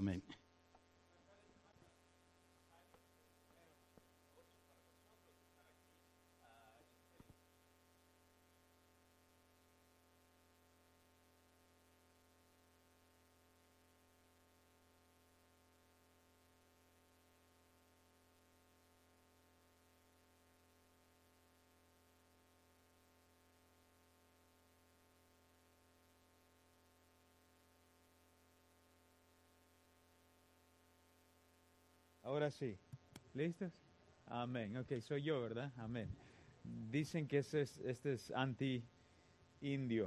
Amén. Ahora sí. ¿Listos? Amén. Ok, soy yo, ¿verdad? Amén. Dicen que este es anti-indio.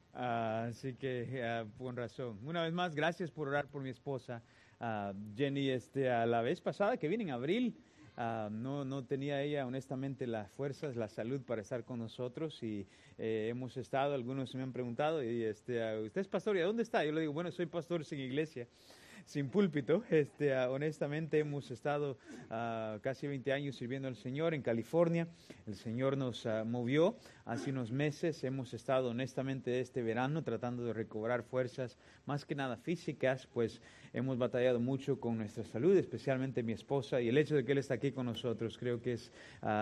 Así que con razón. Una vez más, gracias por orar por mi esposa. Jenny, a la vez pasada que vine en abril, no tenía ella honestamente las fuerzas, la salud para estar con nosotros y hemos estado, algunos me han preguntado, y ¿usted es pastor? ¿Y a dónde está? Yo le digo, bueno, soy pastor sin iglesia, sin púlpito. Honestamente hemos estado casi 20 años sirviendo al Señor en California. El Señor nos movió hace unos meses. Hemos estado honestamente este verano tratando de recobrar fuerzas, más que nada físicas, pues hemos batallado mucho con nuestra salud, especialmente mi esposa, y el hecho de que Él está aquí con nosotros creo que es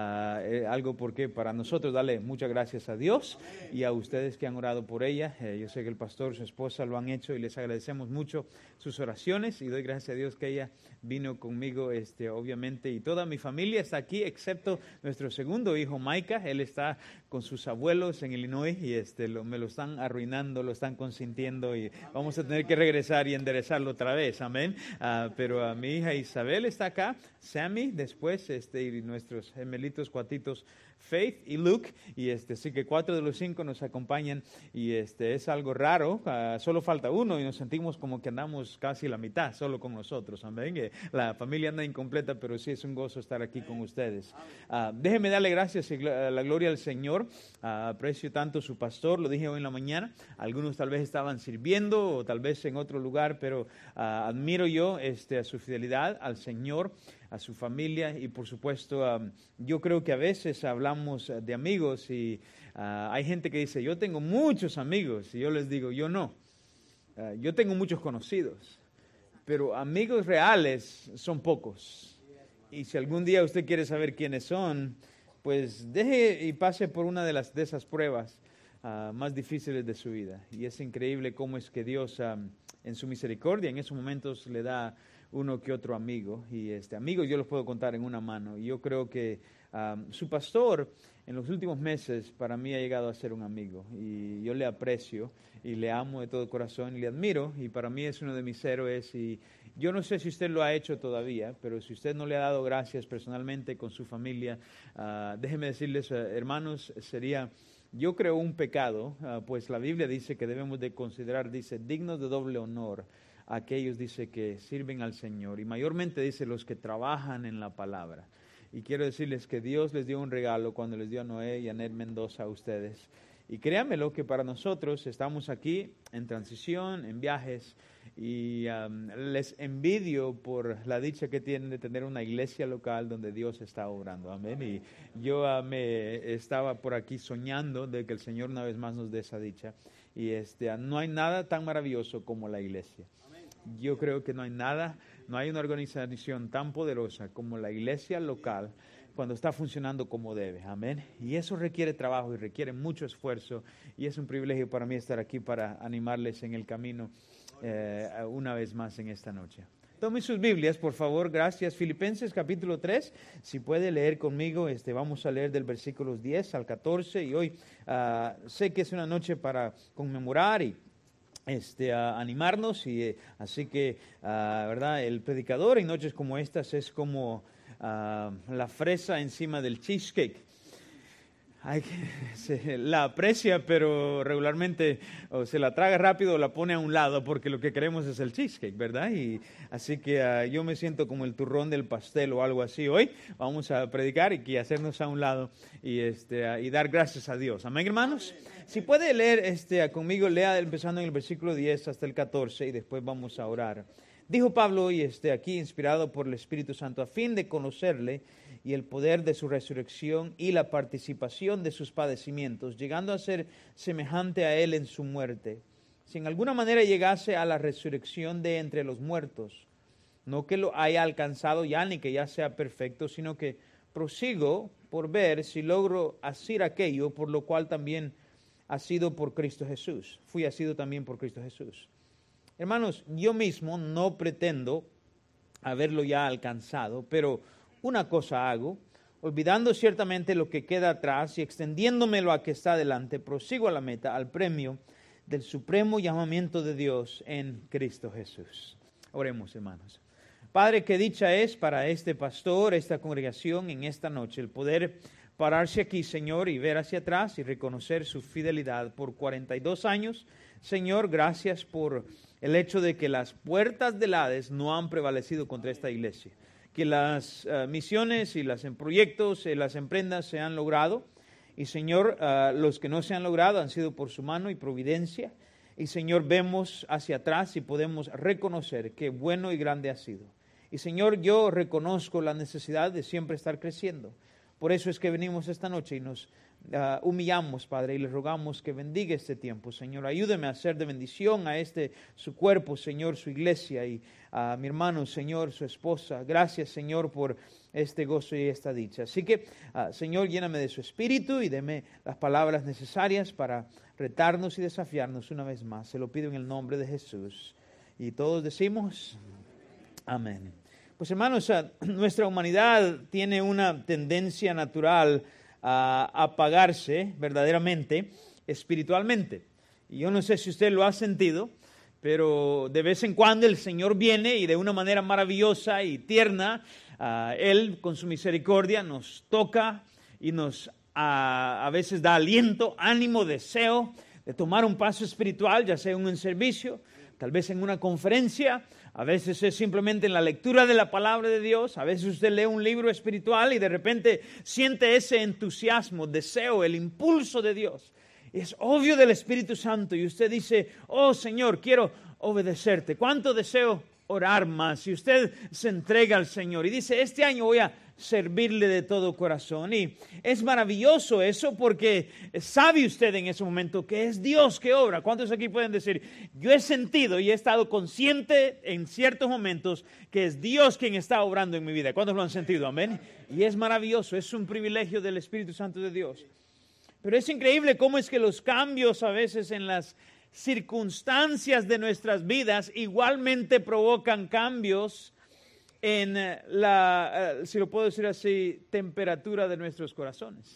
algo porque para nosotros darle muchas gracias a Dios y a ustedes que han orado por ella. Yo sé que el pastor, su esposa lo han hecho y les agradecemos mucho sus oraciones y doy gracias a Dios que ella vino conmigo, obviamente, y toda mi familia está aquí, excepto nuestro segundo hijo, Micah. Él está con sus abuelos en Illinois y me lo están arruinando, lo están consintiendo y vamos a tener que regresar y enderezarlo otra vez, amén. Pero a mi hija Isabel está acá, Sammy, después, y nuestros gemelitos cuatitos, Faith y Luke, y así que 4 de los 5 nos acompañan y es algo raro, solo falta uno y nos sentimos como que andamos casi la mitad solo con nosotros, amén. La familia anda incompleta, pero sí es un gozo estar aquí con ustedes. Déjenme darle gracias y la gloria al Señor. Aprecio tanto su pastor, lo dije hoy en la mañana, algunos tal vez estaban sirviendo o tal vez en otro lugar, pero admiro yo a su fidelidad al Señor, a su familia y por supuesto yo creo que a veces hablamos de amigos y hay gente que dice, yo tengo muchos amigos y yo les digo, yo no. Yo tengo muchos conocidos, pero amigos reales son pocos. Y si algún día usted quiere saber quiénes son, pues deje y pase por una de esas pruebas más difíciles de su vida. Y es increíble cómo es que Dios en su misericordia en esos momentos le da uno que otro amigo. Y amigos yo los puedo contar en una mano. Y yo creo que su pastor en los últimos meses para mí ha llegado a ser un amigo. Y yo le aprecio y le amo de todo corazón y le admiro. Y para mí es uno de mis héroes. Y yo no sé si usted lo ha hecho todavía, pero si usted no le ha dado gracias personalmente con su familia, déjeme decirles, hermanos, sería, yo creo, un pecado, pues la Biblia dice que debemos de considerar, dice, dignos de doble honor a aquellos, dice, que sirven al Señor, y mayormente dice los que trabajan en la palabra. Y quiero decirles que Dios les dio un regalo cuando les dio a Noé y a Ned Mendoza a ustedes. Y créanmelo que para nosotros estamos aquí en transición, en viajes, y les envidio por la dicha que tienen de tener una iglesia local donde Dios está obrando, amén. Y yo me estaba por aquí soñando de que el Señor una vez más nos dé esa dicha, y no hay nada tan maravilloso como la iglesia. Yo creo que no hay una organización tan poderosa como la iglesia local cuando está funcionando como debe, amén. Y eso requiere trabajo y requiere mucho esfuerzo, y es un privilegio para mí estar aquí para animarles en el camino una vez más en esta noche. Tomen sus Biblias, por favor, gracias. Filipenses capítulo 3, si puede leer conmigo, vamos a leer del versículos 10 al 14, y hoy sé que es una noche para conmemorar y animarnos, y así que, ¿verdad? El predicador en noches como estas es como la fresa encima del cheesecake. Se la aprecia, pero regularmente o se la traga rápido o la pone a un lado, porque lo que queremos es el cheesecake, ¿verdad? Y así que yo me siento como el turrón del pastel o algo así. Hoy vamos a predicar y hacernos a un lado y dar gracias a Dios. Amén, hermanos. Si puede leer conmigo, lea empezando en el versículo 10 hasta el 14 y después vamos a orar. Dijo Pablo, y aquí inspirado por el Espíritu Santo, a fin de conocerle y el poder de su resurrección y la participación de sus padecimientos, llegando a ser semejante a él en su muerte, si en alguna manera llegase a la resurrección de entre los muertos, no que lo haya alcanzado ya ni que ya sea perfecto, sino que prosigo por ver si logro hacer aquello por lo cual también ha sido por Cristo Jesús. Fui asido también por Cristo Jesús. Hermanos, yo mismo no pretendo haberlo ya alcanzado, pero una cosa hago, olvidando ciertamente lo que queda atrás y extendiéndome lo que está adelante, prosigo a la meta, al premio del supremo llamamiento de Dios en Cristo Jesús. Oremos, hermanos. Padre, qué dicha es para este pastor, esta congregación en esta noche, el poder pararse aquí, Señor, y ver hacia atrás y reconocer su fidelidad por 42 años. Señor, gracias por el hecho de que las puertas del Hades no han prevalecido contra esta iglesia, que las misiones y los proyectos, las emprendas se han logrado, y Señor, los que no se han logrado han sido por su mano y providencia, y Señor, vemos hacia atrás y podemos reconocer qué bueno y grande ha sido. Y Señor, yo reconozco la necesidad de siempre estar creciendo. Por eso es que venimos esta noche y nos humillamos, Padre, y le rogamos que bendiga este tiempo, Señor. Ayúdeme a hacer de bendición a su cuerpo, Señor, su iglesia, y a mi hermano, Señor, su esposa. Gracias, Señor, por este gozo y esta dicha. Así que, Señor, lléname de su espíritu y deme las palabras necesarias para retarnos y desafiarnos una vez más. Se lo pido en el nombre de Jesús. Y todos decimos, amén. Pues hermanos, nuestra humanidad tiene una tendencia natural a apagarse verdaderamente espiritualmente. Y yo no sé si usted lo ha sentido, pero de vez en cuando el Señor viene y de una manera maravillosa y tierna, Él con su misericordia nos toca y nos a veces da aliento, ánimo, deseo de tomar un paso espiritual, ya sea en un servicio, tal vez en una conferencia. A veces es simplemente en la lectura de la palabra de Dios. A veces usted lee un libro espiritual y de repente siente ese entusiasmo, deseo, el impulso de Dios. Es obvio del Espíritu Santo y usted dice, oh Señor, quiero obedecerte. ¿Cuánto deseo orar más? Y usted se entrega al Señor y dice, este año voy a servirle de todo corazón. Y es maravilloso eso porque sabe usted en ese momento que es Dios que obra. ¿Cuántos aquí pueden decir, yo he sentido y he estado consciente en ciertos momentos que es Dios quien está obrando en mi vida? ¿Cuántos lo han sentido? Amén. Y es maravilloso, es un privilegio del Espíritu Santo de Dios. Pero es increíble cómo es que los cambios a veces en las circunstancias de nuestras vidas igualmente provocan cambios en la, si lo puedo decir así, temperatura de nuestros corazones.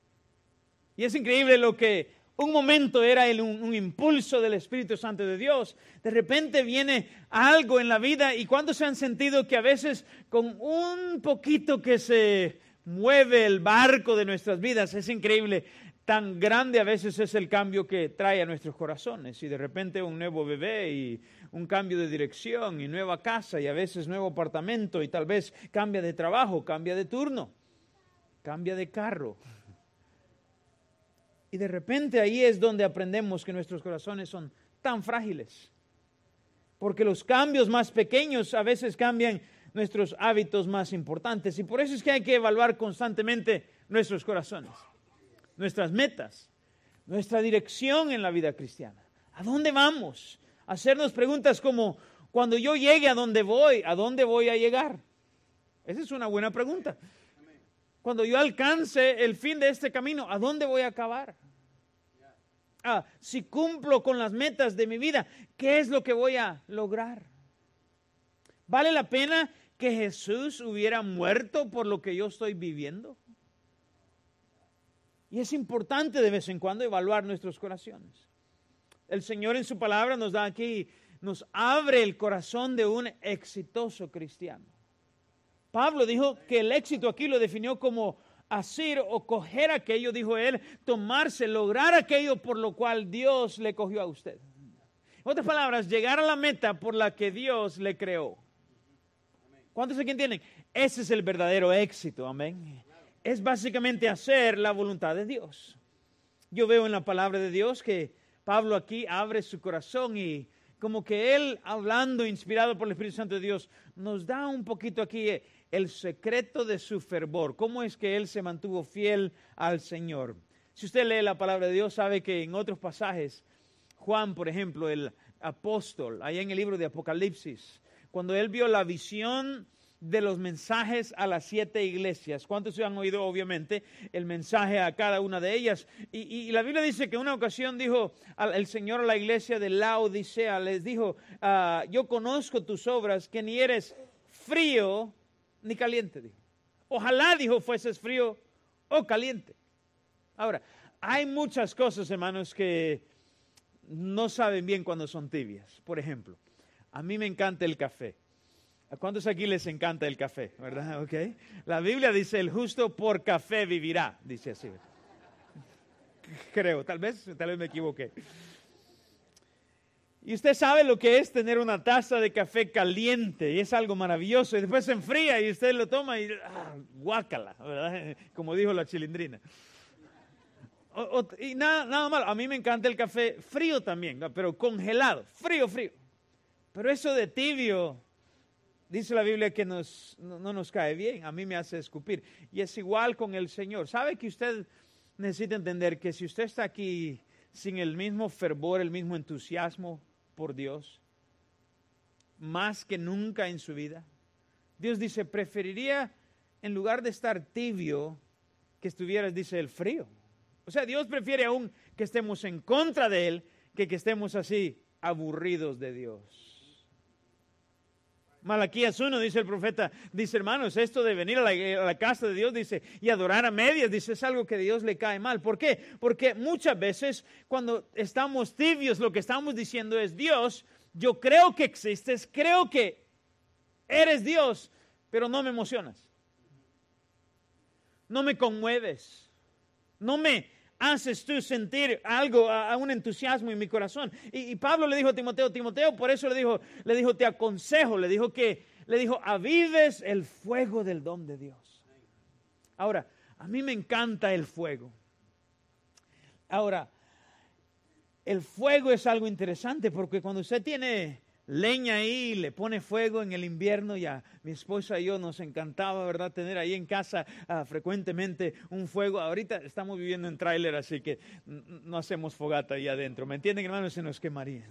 Y es increíble lo que un momento era un impulso del Espíritu Santo de Dios. De repente viene algo en la vida y cuando se han sentido que a veces con un poquito que se mueve el barco de nuestras vidas, es increíble. Tan grande a veces es el cambio que trae a nuestros corazones. Y de repente un nuevo bebé y un cambio de dirección y nueva casa y a veces nuevo apartamento y tal vez cambia de trabajo, cambia de turno, cambia de carro. Y de repente ahí es donde aprendemos que nuestros corazones son tan frágiles. Porque los cambios más pequeños a veces cambian nuestros hábitos más importantes. Y por eso es que hay que evaluar constantemente nuestros corazones, nuestras metas, nuestra dirección en la vida cristiana. ¿A dónde vamos? Hacernos preguntas como, cuando yo llegue a dónde voy a llegar? Esa es una buena pregunta. Cuando yo alcance el fin de este camino, ¿a dónde voy a acabar? Si cumplo con las metas de mi vida, ¿qué es lo que voy a lograr? ¿Vale la pena que Jesús hubiera muerto por lo que yo estoy viviendo? Y es importante de vez en cuando evaluar nuestros corazones. El Señor en su palabra nos da aquí, nos abre el corazón de un exitoso cristiano. Pablo dijo que el éxito aquí lo definió como hacer o coger aquello, dijo él, tomarse, lograr aquello por lo cual Dios le cogió a usted. En otras palabras, llegar a la meta por la que Dios le creó. ¿Cuántos aquí entienden? Ese es el verdadero éxito, amén. Es básicamente hacer la voluntad de Dios. Yo veo en la palabra de Dios que Pablo aquí abre su corazón y como que él, hablando, inspirado por el Espíritu Santo de Dios, nos da un poquito aquí el secreto de su fervor. Cómo es que él se mantuvo fiel al Señor. Si usted lee la palabra de Dios, sabe que en otros pasajes Juan, por ejemplo, el apóstol, allá en el libro de Apocalipsis, cuando él vio la visión de los mensajes a las 7 iglesias. ¿Cuántos han oído, obviamente, el mensaje a cada una de ellas? Y la Biblia dice que en una ocasión dijo el Señor a la iglesia de Laodicea, les dijo, yo conozco tus obras, que ni eres frío ni caliente, dijo. Ojalá, dijo, fueses frío o caliente. Ahora, hay muchas cosas, hermanos, que no saben bien cuando son tibias. Por ejemplo, a mí me encanta el café. ¿A cuántos aquí les encanta el café? ¿Verdad? Okay. La Biblia dice, el justo por café vivirá, dice así. Creo, tal vez me equivoqué. Y usted sabe lo que es tener una taza de café caliente, y es algo maravilloso, y después se enfría y usted lo toma y guácala, ¿verdad? Como dijo la Chilindrina. Y nada malo, a mí me encanta el café frío también, pero congelado, frío. Pero eso de tibio, dice la Biblia que no nos cae bien, a mí me hace escupir. Y es igual con el Señor. ¿Sabe que usted necesita entender que si usted está aquí sin el mismo fervor, el mismo entusiasmo por Dios, más que nunca en su vida, Dios dice, preferiría en lugar de estar tibio, que estuvieras, dice, el frío. O sea, Dios prefiere aún que estemos en contra de Él, que estemos así aburridos de Dios. Malaquías 1, dice el profeta, dice, hermanos, esto de venir a la casa de Dios, dice, y adorar a medias, dice, es algo que a Dios le cae mal. ¿Por qué? Porque muchas veces cuando estamos tibios, lo que estamos diciendo es, Dios, yo creo que existes, creo que eres Dios, pero no me emocionas. No me conmueves. No me haces tú sentir algo, a un entusiasmo en mi corazón. Y Pablo le dijo a Timoteo, por eso le dijo, te aconsejo, le dijo, avives el fuego del don de Dios. Ahora, a mí me encanta el fuego. Ahora, el fuego es algo interesante porque cuando usted tiene leña ahí, le pone fuego en el invierno, y a mi esposa y yo nos encantaba, ¿verdad?, tener ahí en casa frecuentemente un fuego. Ahorita estamos viviendo en tráiler, así que no hacemos fogata ahí adentro, ¿me entienden, hermanos? Se nos quemaría.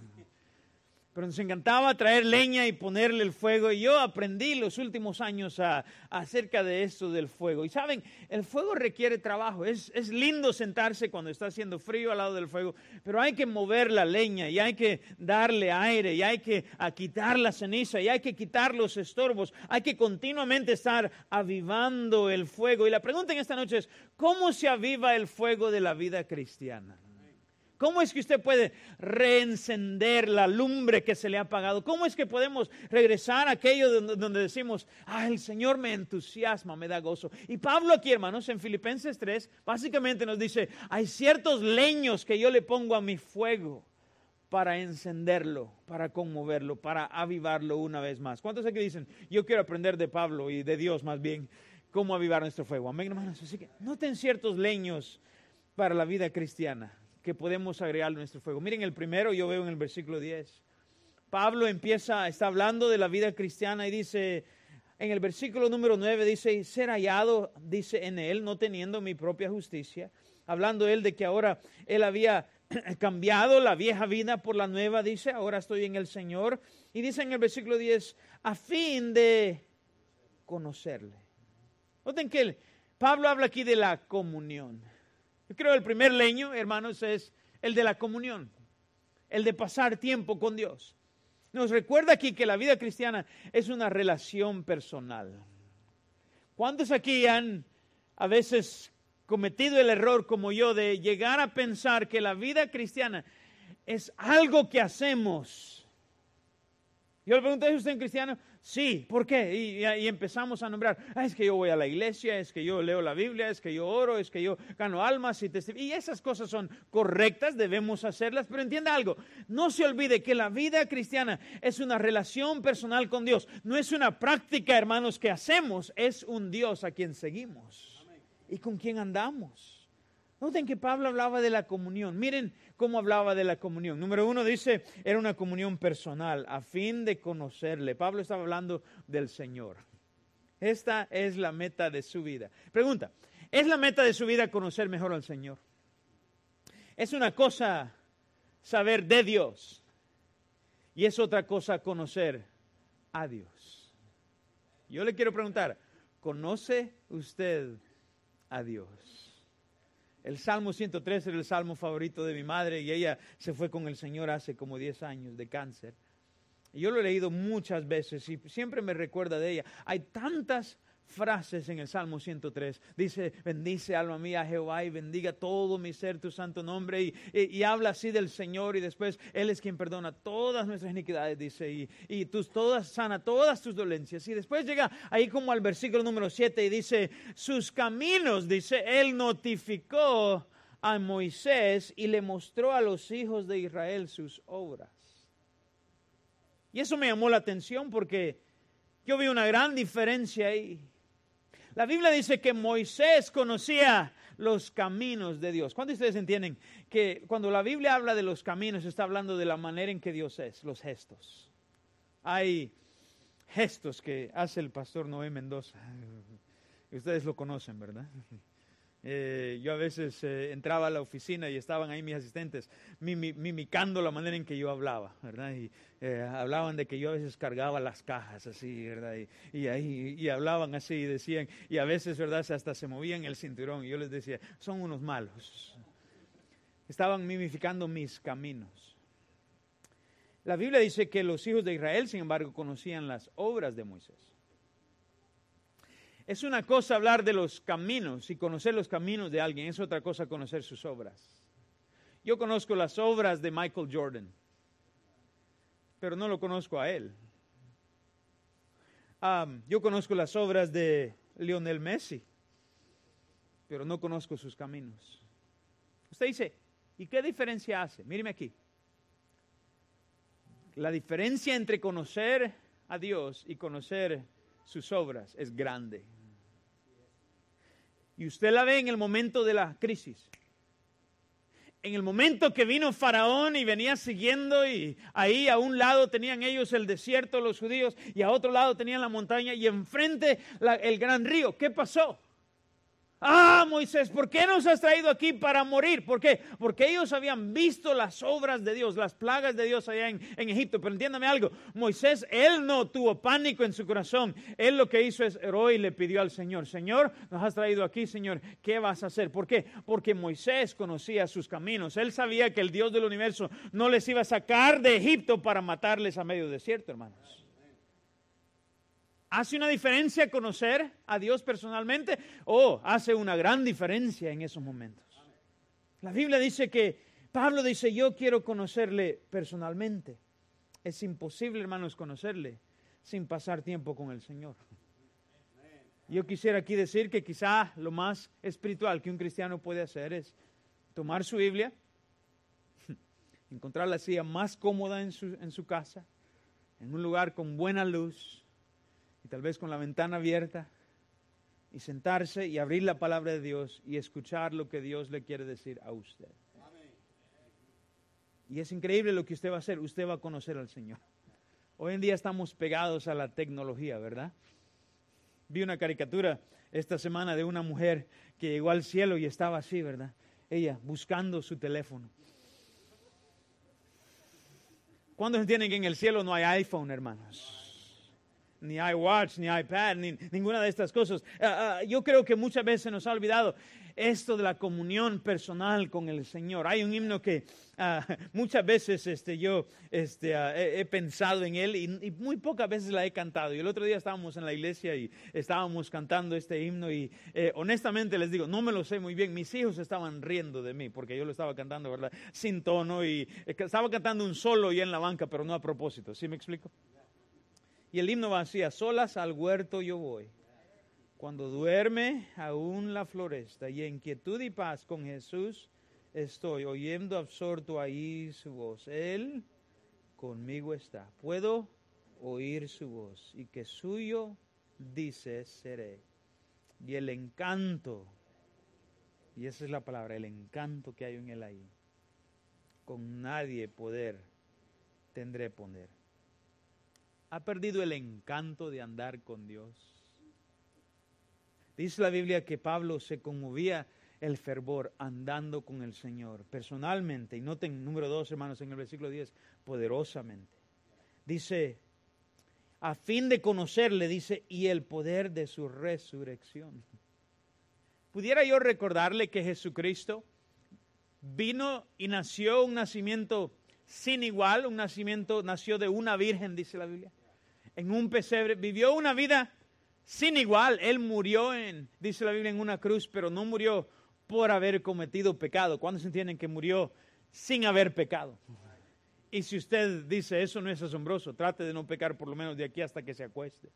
Pero nos encantaba traer leña y ponerle el fuego, y yo aprendí los últimos años acerca de esto del fuego. Y saben, el fuego requiere trabajo. Es lindo sentarse cuando está haciendo frío al lado del fuego, pero hay que mover la leña y hay que darle aire y hay que quitar la ceniza y hay que quitar los estorbos. Hay que continuamente estar avivando el fuego. Y la pregunta en esta noche es, ¿cómo se aviva el fuego de la vida cristiana? ¿Cómo es que usted puede reencender la lumbre que se le ha apagado? ¿Cómo es que podemos regresar a aquello donde decimos, el Señor me entusiasma, me da gozo? Y Pablo aquí, hermanos, en Filipenses 3, básicamente nos dice, hay ciertos leños que yo le pongo a mi fuego para encenderlo, para conmoverlo, para avivarlo una vez más. ¿Cuántos aquí dicen, yo quiero aprender de Pablo y de Dios más bien, cómo avivar nuestro fuego? Amén, hermanos. Así que noten ciertos leños para la vida cristiana que podemos agregar a nuestro fuego. Miren, el primero yo veo en el versículo 10. Pablo está hablando de la vida cristiana y dice, en el versículo número 9 dice, ser hallado, dice, en él, no teniendo mi propia justicia. Hablando él de que ahora él había cambiado la vieja vida por la nueva, dice, ahora estoy en el Señor. Y dice en el versículo 10, a fin de conocerle. Noten que Pablo habla aquí de la comunión. Yo creo que el primer leño, hermanos, es el de la comunión, el de pasar tiempo con Dios. Nos recuerda aquí que la vida cristiana es una relación personal. ¿Cuántos aquí han a veces cometido el error como yo de llegar a pensar que la vida cristiana es algo que hacemos? Yo le pregunté, ¿es usted un cristiano? Sí, ¿por qué? Y empezamos a nombrar, es que yo voy a la iglesia, es que yo leo la Biblia, es que yo oro, es que yo gano almas y esas cosas son correctas, debemos hacerlas, pero entienda algo, no se olvide que la vida cristiana es una relación personal con Dios, no es una práctica, hermanos, que hacemos, es un Dios a quien seguimos. Amén. Y con quien andamos. Noten que Pablo hablaba de la comunión. Miren cómo hablaba de la comunión. Número 1 dice, era una comunión personal, a fin de conocerle. Pablo estaba hablando del Señor. Esta es la meta de su vida. Pregunta, ¿es la meta de su vida conocer mejor al Señor? Es una cosa saber de Dios. Y es otra cosa conocer a Dios. Yo le quiero preguntar, ¿conoce usted a Dios? El Salmo 103 era el salmo favorito de mi madre y ella se fue con el Señor hace como 10 años de cáncer. Y yo lo he leído muchas veces y siempre me recuerda de ella. Hay tantas frases en el Salmo 103. Dice, bendice alma mía a Jehová y bendiga todo mi ser tu santo nombre. Y habla así del Señor y después Él es quien perdona todas nuestras iniquidades, dice. Y sana todas tus dolencias. Y después llega ahí como al versículo número 7 y dice, sus caminos, dice, Él notificó a Moisés y le mostró a los hijos de Israel sus obras. Y eso me llamó la atención porque yo vi una gran diferencia ahí. La Biblia dice que Moisés conocía los caminos de Dios. ¿Cuántos de ustedes entienden que cuando la Biblia habla de los caminos está hablando de la manera en que Dios es, los gestos? Hay gestos que hace el pastor Noé Mendoza. Ustedes lo conocen, ¿verdad? Yo a veces entraba a la oficina y estaban ahí mis asistentes mimicando la manera en que yo hablaba, ¿verdad? Y hablaban de que yo a veces cargaba las cajas así, ¿verdad? Y hablaban así y decían, y a veces, ¿verdad? Hasta se movían el cinturón y yo les decía, son unos malos. Estaban mimificando mis caminos. La Biblia dice que los hijos de Israel, sin embargo, conocían las obras de Moisés. Es una cosa hablar de los caminos y conocer los caminos de alguien, es otra cosa conocer sus obras. Yo conozco las obras de Michael Jordan, pero no lo conozco a él. Yo conozco las obras de Lionel Messi, pero no conozco sus caminos. Usted dice, ¿y qué diferencia hace? Míreme aquí. La diferencia entre conocer a Dios y conocer sus obras es grande. Y usted la ve en el momento de la crisis. En el momento que vino Faraón y venía siguiendo y ahí a un lado tenían ellos el desierto, los judíos, y a otro lado tenían la montaña y enfrente el gran río. ¿Qué pasó? Moisés, ¿por qué nos has traído aquí para morir? ¿Por qué? Porque ellos habían visto las obras de Dios, las plagas de Dios allá en Egipto. Pero entiéndame algo, Moisés, él no tuvo pánico en su corazón. Él lo que hizo es oró y le pidió al Señor, Señor, nos has traído aquí, Señor, ¿qué vas a hacer? ¿Por qué? Porque Moisés conocía sus caminos. Él sabía que el Dios del universo no les iba a sacar de Egipto para matarles a medio desierto, hermanos. ¿Hace una diferencia conocer a Dios personalmente? Hace una gran diferencia en esos momentos. La Biblia dice que, Pablo dice, yo quiero conocerle personalmente. Es imposible, hermanos, conocerle sin pasar tiempo con el Señor. Yo quisiera aquí decir que quizá lo más espiritual que un cristiano puede hacer es tomar su Biblia, encontrar la silla más cómoda en su casa, en un lugar con buena luz, y tal vez con la ventana abierta, y sentarse y abrir la palabra de Dios y escuchar lo que Dios le quiere decir a usted. Y es increíble lo que usted va a hacer, usted va a conocer al Señor. Hoy en día estamos pegados a la tecnología, ¿verdad? Vi una caricatura esta semana de una mujer que llegó al cielo y estaba así, ¿verdad? Ella buscando su teléfono. ¿Cuántos entienden que en el cielo no hay iPhone, hermanos? Ni iWatch, ni iPad, ni ninguna de estas cosas. Yo creo que muchas veces nos ha olvidado esto de la comunión personal con el Señor. Hay un himno que muchas veces yo he pensado en él y muy pocas veces la he cantado. Y el otro día estábamos en la iglesia y estábamos cantando este himno y honestamente les digo, no me lo sé muy bien. Mis hijos estaban riendo de mí porque yo lo estaba cantando, ¿verdad? Sin tono y estaba cantando un solo y en la banca, pero no a propósito. ¿Sí me explico? Y el himno va así: a solas al huerto yo voy, cuando duerme aún la floresta, y en quietud y paz con Jesús estoy, oyendo absorto ahí su voz. Él conmigo está, puedo oír su voz, y que suyo dice seré. Y el encanto, y esa es la palabra, el encanto que hay en él ahí, con nadie poder tendré poder. ¿Ha perdido el encanto de andar con Dios? Dice la Biblia que Pablo se conmovía el fervor, andando con el Señor, personalmente. Y noten, número 2, hermanos, en el versículo 10, poderosamente. Dice, a fin de conocerle, dice, y el poder de su resurrección. ¿Pudiera yo recordarle que Jesucristo vino y nació un nacimiento sin igual, nació de una virgen, dice la Biblia, en un pesebre, vivió una vida sin igual? Él murió dice la Biblia, en una cruz, pero no murió por haber cometido pecado. ¿Cuántos entienden que murió sin haber pecado? Y si usted dice eso no es asombroso, trate de no pecar por lo menos de aquí hasta que se acueste.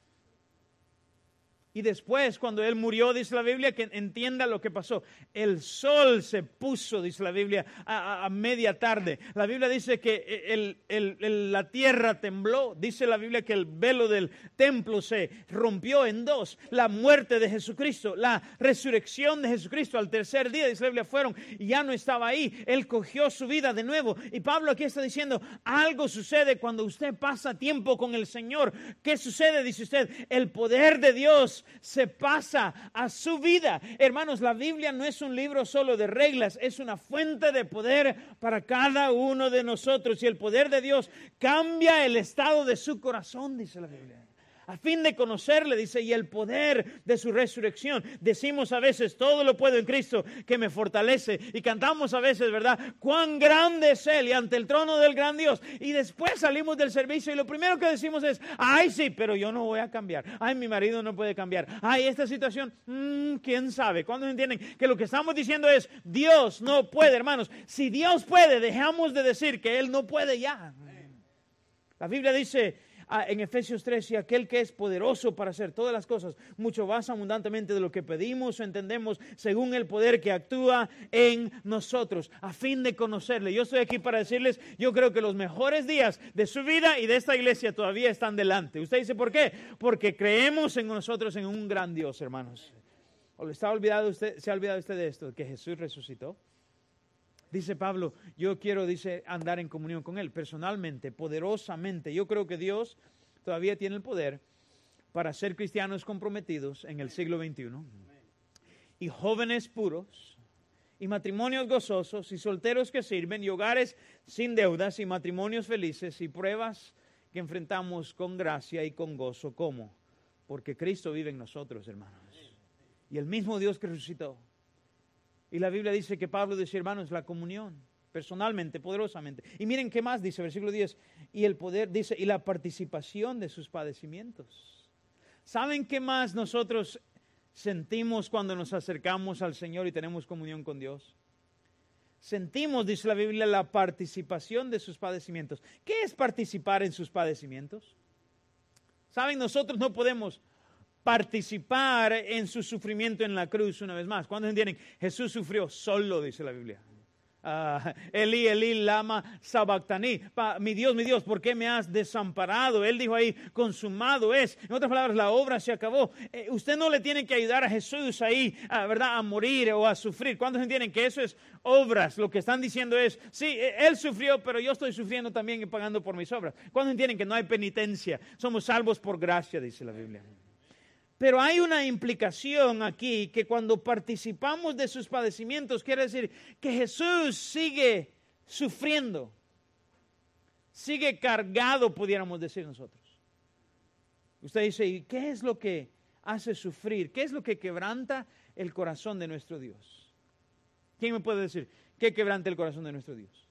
Y después, cuando Él murió, dice la Biblia, que entienda lo que pasó. El sol se puso, dice la Biblia, a media tarde. La Biblia dice que la tierra tembló. Dice la Biblia que el velo del templo se rompió en dos. La muerte de Jesucristo, la resurrección de Jesucristo al tercer día, dice la Biblia, fueron y ya no estaba ahí. Él cogió su vida de nuevo. Y Pablo aquí está diciendo, algo sucede cuando usted pasa tiempo con el Señor. ¿Qué sucede? Dice usted, el poder de Dios se pasa a su vida. Hermanos, la Biblia no es un libro solo de reglas, es una fuente de poder para cada uno de nosotros. Y el poder de Dios cambia el estado de su corazón, dice la Biblia. A fin de conocerle, dice, y el poder de su resurrección. Decimos a veces, todo lo puedo en Cristo que me fortalece. Y cantamos a veces, ¿verdad? Cuán grande es Él y ante el trono del gran Dios. Y después salimos del servicio y lo primero que decimos es, ay sí, pero yo no voy a cambiar. Ay, mi marido no puede cambiar. Ay, esta situación, quién sabe. ¿Cuántos entienden que lo que estamos diciendo es, Dios no puede, hermanos? Si Dios puede, dejamos de decir que Él no puede ya. La Biblia dice en Efesios 3, y aquel que es poderoso para hacer todas las cosas, mucho más abundantemente de lo que pedimos o entendemos, según el poder que actúa en nosotros, a fin de conocerle. Yo estoy aquí para decirles, yo creo que los mejores días de su vida y de esta iglesia todavía están delante. Usted dice, ¿por qué? Porque creemos en nosotros, en un gran Dios, hermanos. ¿O se ha olvidado usted de esto, que Jesús resucitó? Dice Pablo, yo quiero, dice, andar en comunión con Él personalmente, poderosamente. Yo creo que Dios todavía tiene el poder para ser cristianos comprometidos en el siglo XXI. Y jóvenes puros, y matrimonios gozosos, y solteros que sirven, y hogares sin deudas, y matrimonios felices, y pruebas que enfrentamos con gracia y con gozo. ¿Cómo? Porque Cristo vive en nosotros, hermanos. Y el mismo Dios que resucitó. Y la Biblia dice que Pablo dice, hermanos, la comunión, personalmente, poderosamente. Y miren qué más dice, versículo 10, y el poder, dice, y la participación de sus padecimientos. ¿Saben qué más nosotros sentimos cuando nos acercamos al Señor y tenemos comunión con Dios? Sentimos, dice la Biblia, la participación de sus padecimientos. ¿Qué es participar en sus padecimientos? ¿Saben? Nosotros no podemos participar en su sufrimiento en la cruz una vez más. ¿Cuántos entienden? Jesús sufrió solo, dice la Biblia. Elí, Elí, lama sabactaní. Mi Dios, ¿por qué me has desamparado? Él dijo ahí, consumado es. En otras palabras, la obra se acabó. Usted no le tiene que ayudar a Jesús ahí, ¿verdad? A morir o a sufrir. ¿Cuántos entienden que eso es obras? Lo que están diciendo es, sí, Él sufrió, pero yo estoy sufriendo también y pagando por mis obras. ¿Cuántos entienden que no hay penitencia? Somos salvos por gracia, dice la Biblia. Pero hay una implicación aquí, que cuando participamos de sus padecimientos, quiere decir que Jesús sigue sufriendo, sigue cargado, pudiéramos decir nosotros. Usted dice, ¿y qué es lo que hace sufrir? ¿Qué es lo que quebranta el corazón de nuestro Dios? ¿Quién me puede decir qué quebranta el corazón de nuestro Dios?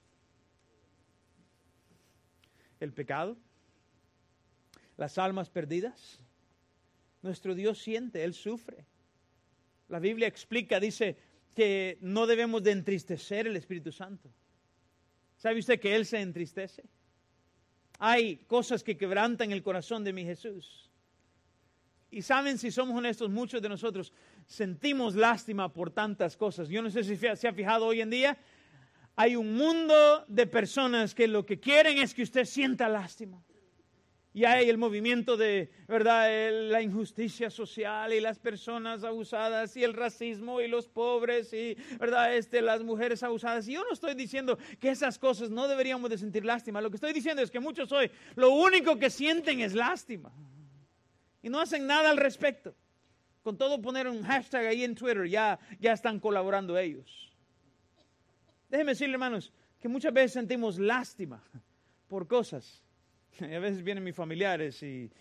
¿El pecado? ¿Las almas perdidas? Nuestro Dios siente, Él sufre. La Biblia explica, dice que no debemos de entristecer el Espíritu Santo. ¿Sabe usted que Él se entristece? Hay cosas que quebrantan el corazón de mi Jesús. Y saben, si somos honestos, muchos de nosotros sentimos lástima por tantas cosas. Yo no sé si se ha fijado hoy en día, hay un mundo de personas que lo que quieren es que usted sienta lástima. Y hay el movimiento de, ¿verdad?, la injusticia social y las personas abusadas y el racismo y los pobres y, ¿verdad?, las mujeres abusadas. Y yo no estoy diciendo que esas cosas no deberíamos de sentir lástima. Lo que estoy diciendo es que muchos hoy lo único que sienten es lástima. Y no hacen nada al respecto. Con todo poner un hashtag ahí en Twitter, ya están colaborando ellos. Déjenme decirle, hermanos, que muchas veces sentimos lástima por cosas. A veces vienen mis familiares y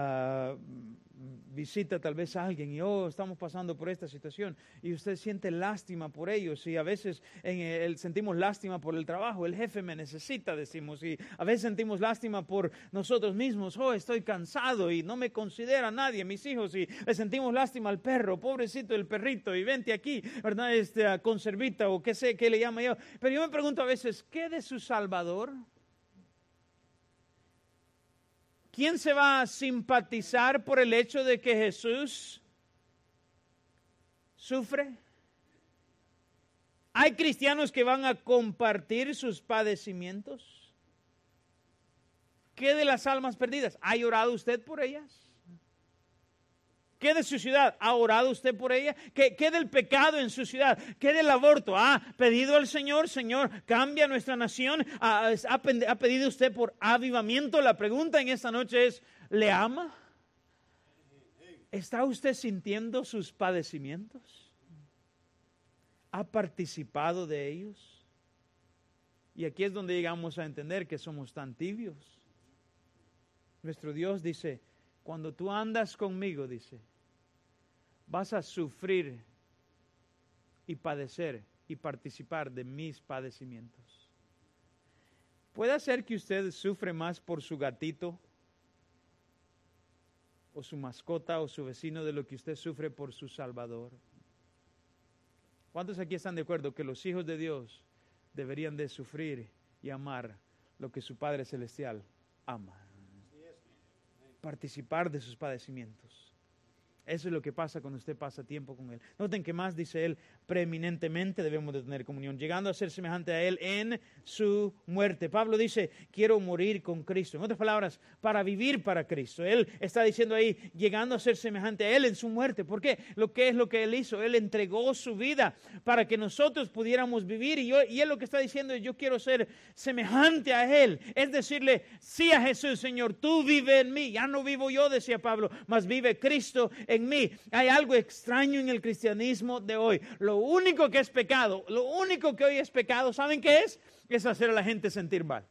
visita tal vez a alguien y estamos pasando por esta situación y usted siente lástima por ellos, y a veces sentimos lástima por el trabajo, el jefe me necesita, decimos, y a veces sentimos lástima por nosotros mismos, estoy cansado y no me considera nadie, mis hijos, y le sentimos lástima al perro, pobrecito el perrito, y vente aquí, ¿verdad? Conservita o qué sé, qué le llama yo. Pero yo me pregunto a veces, ¿qué de su Salvador? ¿Quién se va a simpatizar por el hecho de que Jesús sufre? ¿Hay cristianos que van a compartir sus padecimientos? ¿Qué de las almas perdidas? ¿Ha orado usted por ellas? ¿Qué de su ciudad? ¿Ha orado usted por ella? ¿Qué del pecado en su ciudad? ¿Qué del aborto? ¿Ha pedido al Señor, Señor, cambia nuestra nación? ¿Ha pedido usted por avivamiento? La pregunta en esta noche es, ¿le ama? ¿Está usted sintiendo sus padecimientos? ¿Ha participado de ellos? Y aquí es donde llegamos a entender que somos tan tibios. Nuestro Dios dice, cuando tú andas conmigo, dice, vas a sufrir y padecer y participar de mis padecimientos. Puede ser que usted sufre más por su gatito o su mascota o su vecino de lo que usted sufre por su Salvador. ¿Cuántos aquí están de acuerdo que los hijos de Dios deberían de sufrir y amar lo que su Padre Celestial ama? Participar de sus padecimientos. Eso es lo que pasa cuando usted pasa tiempo con Él. Noten que más dice Él, preeminentemente debemos de tener comunión, llegando a ser semejante a Él en su muerte. Pablo dice, quiero morir con Cristo. En otras palabras, para vivir para Cristo. Él está diciendo ahí, llegando a ser semejante a Él en su muerte. ¿Por qué? ¿Qué es lo que Él hizo? Él entregó su vida para que nosotros pudiéramos vivir. Y Él lo que está diciendo es, yo quiero ser semejante a Él. Es decirle, sí a Jesús, Señor, tú vive en mí. Ya no vivo yo, decía Pablo, mas vive Cristo en mí. Hay algo extraño en el cristianismo de hoy. Lo único que es pecado, lo único que hoy es pecado, ¿saben qué es? Es hacer a la gente sentir mal.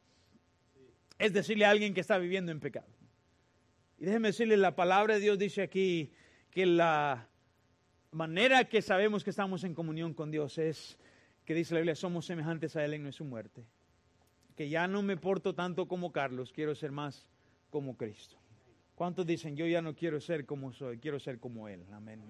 Es decirle a alguien que está viviendo en pecado. Y déjeme decirle, la palabra de Dios dice aquí que la manera que sabemos que estamos en comunión con Dios es que dice la Biblia, somos semejantes a Él en su muerte. Que ya no me porto tanto como Carlos, quiero ser más como Cristo. ¿Cuántos dicen, yo ya no quiero ser como soy, quiero ser como Él? Amén.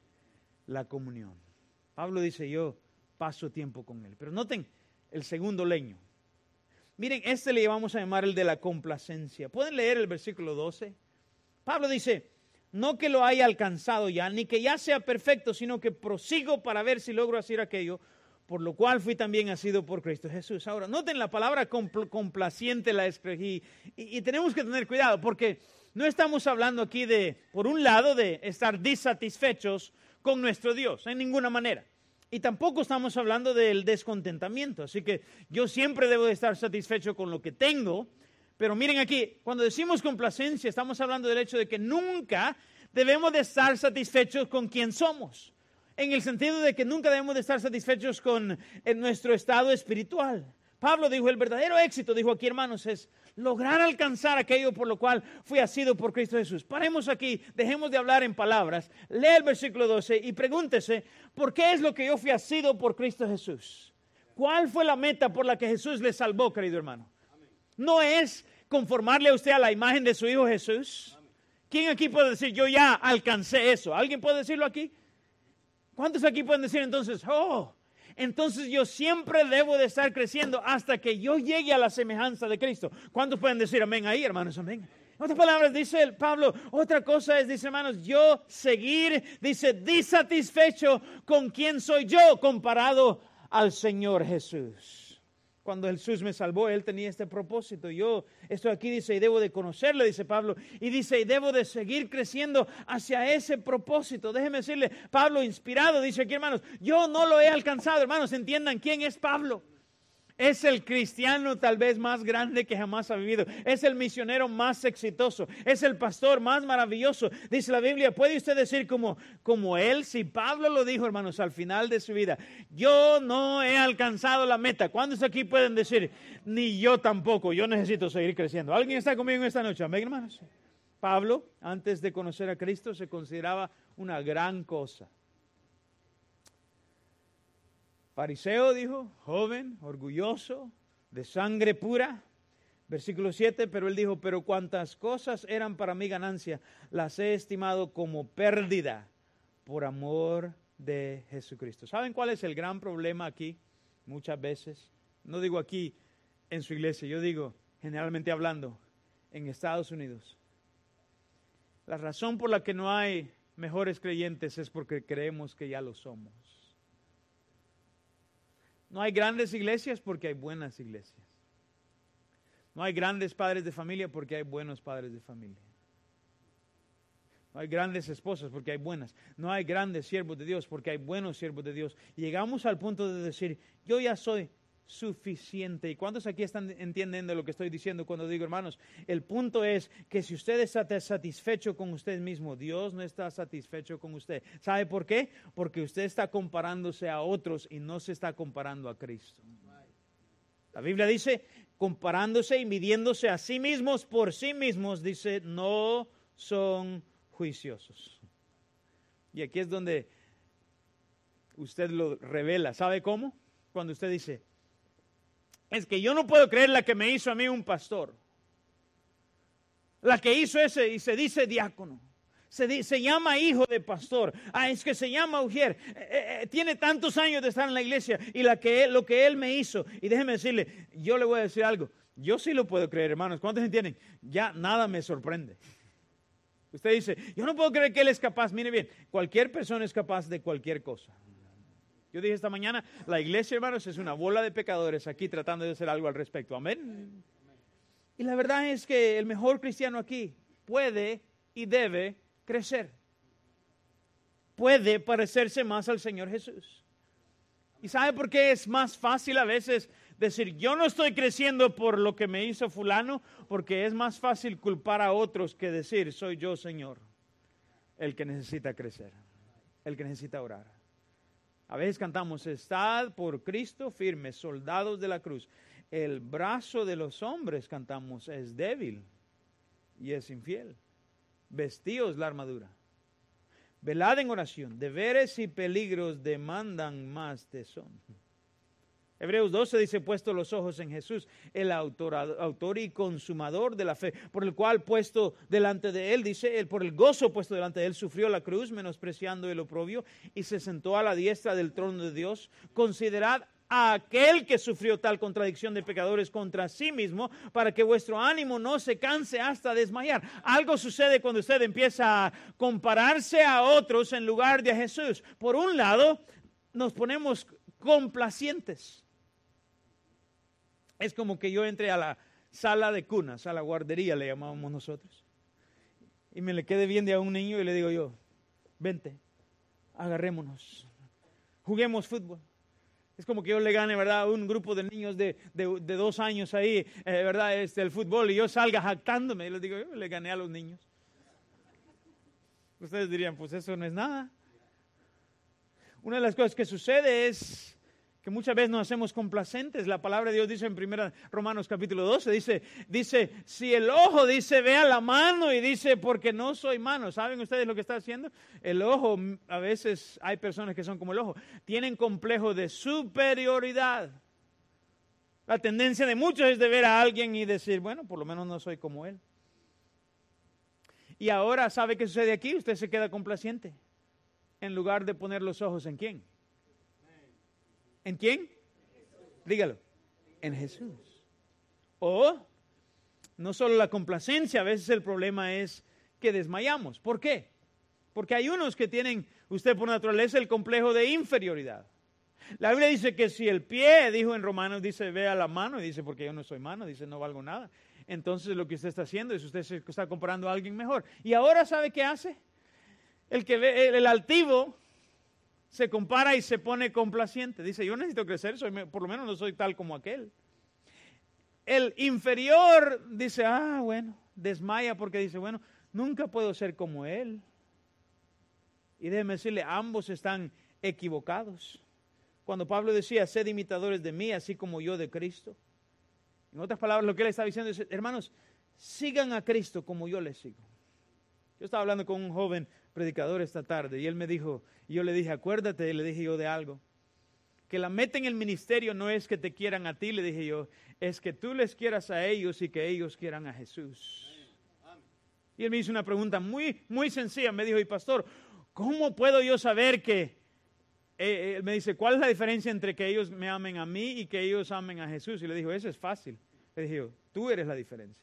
La comunión. Pablo dice, yo paso tiempo con Él. Pero noten el segundo leño. Miren, le vamos a llamar el de la complacencia. ¿Pueden leer el versículo 12? Pablo dice, no que lo haya alcanzado ya, ni que ya sea perfecto, sino que prosigo para ver si logro hacer aquello, por lo cual fui también asido por Cristo Jesús. Ahora, noten la palabra complaciente, la escogí. Y tenemos que tener cuidado, porque no estamos hablando aquí por un lado, de estar disatisfechos con nuestro Dios, en ninguna manera. Y tampoco estamos hablando del descontentamiento. Así que yo siempre debo de estar satisfecho con lo que tengo. Pero miren aquí, cuando decimos complacencia, estamos hablando del hecho de que nunca debemos de estar satisfechos con quien somos. En el sentido de que nunca debemos de estar satisfechos con nuestro estado espiritual. Pablo dijo, el verdadero éxito, dijo aquí, hermanos, es lograr alcanzar aquello por lo cual fui asido por Cristo Jesús. Paremos aquí, dejemos de hablar en palabras. Lea el versículo 12 y pregúntese, ¿por qué es lo que yo fui asido por Cristo Jesús? ¿Cuál fue la meta por la que Jesús le salvó, querido hermano? ¿No es conformarle a usted a la imagen de su Hijo Jesús? ¿Quién aquí puede decir, yo ya alcancé eso? ¿Alguien puede decirlo aquí? ¿Cuántos aquí pueden decir entonces, entonces yo siempre debo de estar creciendo hasta que yo llegue a la semejanza de Cristo? ¿Cuántos pueden decir amén ahí, hermanos? Amén. En otras palabras, dice Pablo, otra cosa es, dice hermanos, yo seguir, dice, disatisfecho con quién soy yo comparado al Señor Jesús. Cuando Jesús me salvó, Él tenía este propósito. Yo estoy aquí, dice, y debo de conocerle, dice Pablo. Y dice, y debo de seguir creciendo hacia ese propósito. Déjeme decirle, Pablo inspirado, dice aquí, hermanos, yo no lo he alcanzado. Hermanos, entiendan quién es Pablo. Es el cristiano tal vez más grande que jamás ha vivido. Es el misionero más exitoso. Es el pastor más maravilloso. Dice la Biblia, ¿puede usted decir como él? Si Pablo lo dijo, hermanos, al final de su vida, yo no he alcanzado la meta. ¿Cuántos aquí pueden decir, ni yo tampoco, yo necesito seguir creciendo? ¿Alguien está conmigo en esta noche? Amén, hermanos. Pablo, antes de conocer a Cristo, se consideraba una gran cosa. Fariseo, dijo, joven, orgulloso, de sangre pura. Versículo 7, pero él dijo, pero cuantas cosas eran para mi ganancia, las he estimado como pérdida por amor de Jesucristo. ¿Saben cuál es el gran problema aquí? Muchas veces, no digo aquí en su iglesia, yo digo generalmente hablando en Estados Unidos. La razón por la que no hay mejores creyentes es porque creemos que ya lo somos. No hay grandes iglesias porque hay buenas iglesias. No hay grandes padres de familia porque hay buenos padres de familia. No hay grandes esposas porque hay buenas. No hay grandes siervos de Dios porque hay buenos siervos de Dios. Y llegamos al punto de decir, yo ya soy suficiente. ¿Y cuántos aquí están entendiendo lo que estoy diciendo cuando digo, hermanos? El punto es que si usted está satisfecho con usted mismo, Dios no está satisfecho con usted. ¿Sabe por qué? Porque usted está comparándose a otros y no se está comparando a Cristo. La Biblia dice, comparándose y midiéndose a sí mismos por sí mismos, dice, no son juiciosos. Y aquí es donde usted lo revela. ¿Sabe cómo? Cuando usted dice, es que yo no puedo creer la que me hizo a mí un pastor. La que hizo ese y se dice diácono. Se llama hijo de pastor. Es que se llama Ujier. Tiene tantos años de estar en la iglesia y lo que él me hizo. Y déjeme decirle, yo le voy a decir algo. Yo sí lo puedo creer, hermanos. ¿Cuántos entienden? Ya nada me sorprende. Usted dice, yo no puedo creer que él es capaz. Mire bien, cualquier persona es capaz de cualquier cosa. Yo dije esta mañana, la iglesia, hermanos, es una bola de pecadores aquí tratando de hacer algo al respecto. Amén. Y la verdad es que el mejor cristiano aquí puede y debe crecer. Puede parecerse más al Señor Jesús. ¿Y sabe por qué es más fácil a veces decir, yo no estoy creciendo por lo que me hizo fulano? Porque es más fácil culpar a otros que decir, soy yo, Señor, el que necesita crecer, el que necesita orar. A veces cantamos, estad por Cristo firmes, soldados de la cruz. El brazo de los hombres, cantamos, es débil y es infiel. Vestíos la armadura. Velad en oración. Deberes y peligros demandan más tesón. Hebreos 12 dice, puesto los ojos en Jesús, el autor y consumador de la fe, por el cual puesto delante de él, dice él, por el gozo puesto delante de él, sufrió la cruz, menospreciando el oprobio, y se sentó a la diestra del trono de Dios. Considerad a aquel que sufrió tal contradicción de pecadores contra sí mismo, para que vuestro ánimo no se canse hasta desmayar. Algo sucede cuando usted empieza a compararse a otros en lugar de a Jesús. Por un lado, nos ponemos complacientes. Es como que yo entre a la sala de cunas, a la guardería le llamábamos nosotros, y me le quede bien de a un niño y le digo yo, vente, agarrémonos, juguemos fútbol. Es como que yo le gane, ¿verdad?, a un grupo de niños de 2 años ahí, ¿verdad?, el fútbol, y yo salga jactándome, y les digo, yo le gané a los niños. Ustedes dirían, pues eso no es nada. Una de las cosas que sucede es que muchas veces nos hacemos complacentes. La palabra de Dios dice en 1 Romanos capítulo 12, dice, si el ojo dice, vea la mano, y dice, porque no soy mano. ¿Saben ustedes lo que está haciendo? El ojo, a veces hay personas que son como el ojo, tienen complejo de superioridad. La tendencia de muchos es de ver a alguien y decir, bueno, por lo menos no soy como él. Y ahora, ¿sabe qué sucede aquí? Usted se queda complaciente, en lugar de poner los ojos ¿en quién? ¿En quién? Dígalo. En Jesús. O, no solo la complacencia, a veces el problema es que desmayamos. ¿Por qué? Porque hay unos que tienen, usted por naturaleza, el complejo de inferioridad. La Biblia dice que si el pie, dijo en Romanos, dice, vea la mano, y dice, porque yo no soy mano, dice, no valgo nada. Entonces lo que usted está haciendo es, usted se está comparando a alguien mejor. Y ahora, ¿sabe qué hace? El que ve, el altivo, se compara y se pone complaciente. Dice, yo necesito crecer, por lo menos no soy tal como aquel. El inferior dice, bueno, desmaya porque dice, bueno, nunca puedo ser como él. Y déjeme decirle, ambos están equivocados. Cuando Pablo decía, sed imitadores de mí, así como yo de Cristo. En otras palabras, lo que él está diciendo es, hermanos, sigan a Cristo como yo les sigo. Yo estaba hablando con un joven predicador esta tarde y él me dijo, y yo le dije, acuérdate, le dije yo de algo, que la meta en el ministerio no es que te quieran a ti, le dije yo, es que tú les quieras a ellos y que ellos quieran a Jesús. Y él me hizo una pregunta muy, muy sencilla, me dijo, y pastor, ¿cómo puedo yo saber que, él me dice, ¿cuál es la diferencia entre que ellos me amen a mí y que ellos amen a Jesús? Y le dijo, eso es fácil. Le dije yo, tú eres la diferencia.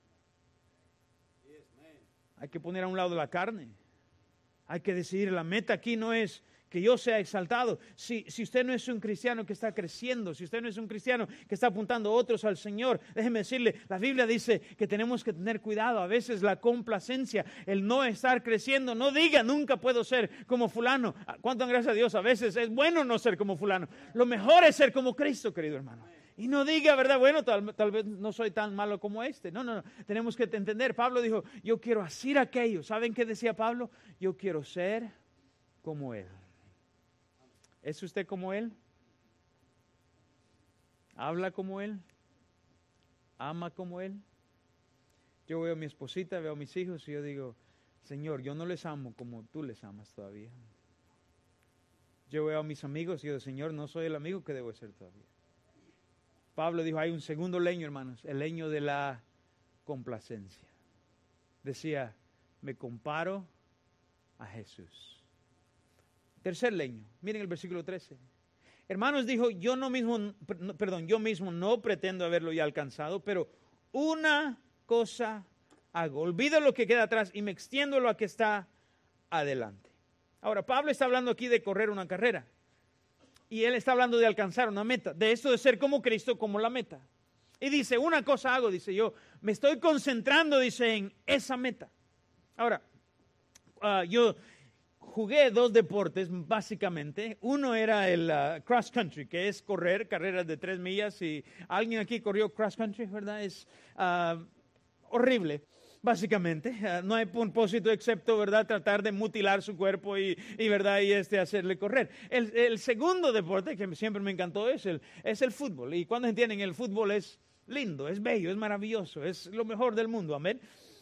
Hay que poner a un lado la carne. Hay que decidir, la meta aquí no es que yo sea exaltado. Si usted no es un cristiano que está creciendo, si usted no es un cristiano que está apuntando a otros al Señor, déjeme decirle, la Biblia dice que tenemos que tener cuidado. A veces la complacencia, el no estar creciendo, no diga nunca puedo ser como fulano. ¿Cuánto gracias a Dios? A veces es bueno no ser como fulano. Lo mejor es ser como Cristo, querido hermano. Y no diga, ¿verdad? Bueno, tal vez no soy tan malo como este. No. Tenemos que entender. Pablo dijo, yo quiero asir a aquellos. ¿Saben qué decía Pablo? Yo quiero ser como él. ¿Es usted como él? ¿Habla como él? ¿Ama como él? Yo veo a mi esposita, veo a mis hijos y yo digo, Señor, yo no les amo como tú les amas todavía. Yo veo a mis amigos y yo digo, Señor, no soy el amigo que debo ser todavía. Pablo dijo, hay un segundo leño, hermanos, el leño de la complacencia. Decía, me comparo a Jesús. Tercer leño, miren el versículo 13. Hermanos, dijo, yo mismo no pretendo haberlo ya alcanzado, pero una cosa hago. Olvido lo que queda atrás y me extiendo a lo que está adelante. Ahora, Pablo está hablando aquí de correr una carrera. Y él está hablando de alcanzar una meta, de esto de ser como Cristo, como la meta. Y dice, una cosa hago, dice yo, me estoy concentrando, dice, en esa meta. Ahora, yo jugué dos deportes, básicamente. Uno era el cross country, que es correr, carreras de 3 millas. Y alguien aquí corrió cross country, ¿verdad? Es horrible. Básicamente, no hay propósito excepto, ¿verdad?, tratar de mutilar su cuerpo y ¿verdad?, y hacerle correr. El segundo deporte que siempre me encantó es el fútbol. Y cuando entienden, el fútbol es lindo, es bello, es maravilloso, es lo mejor del mundo, amén.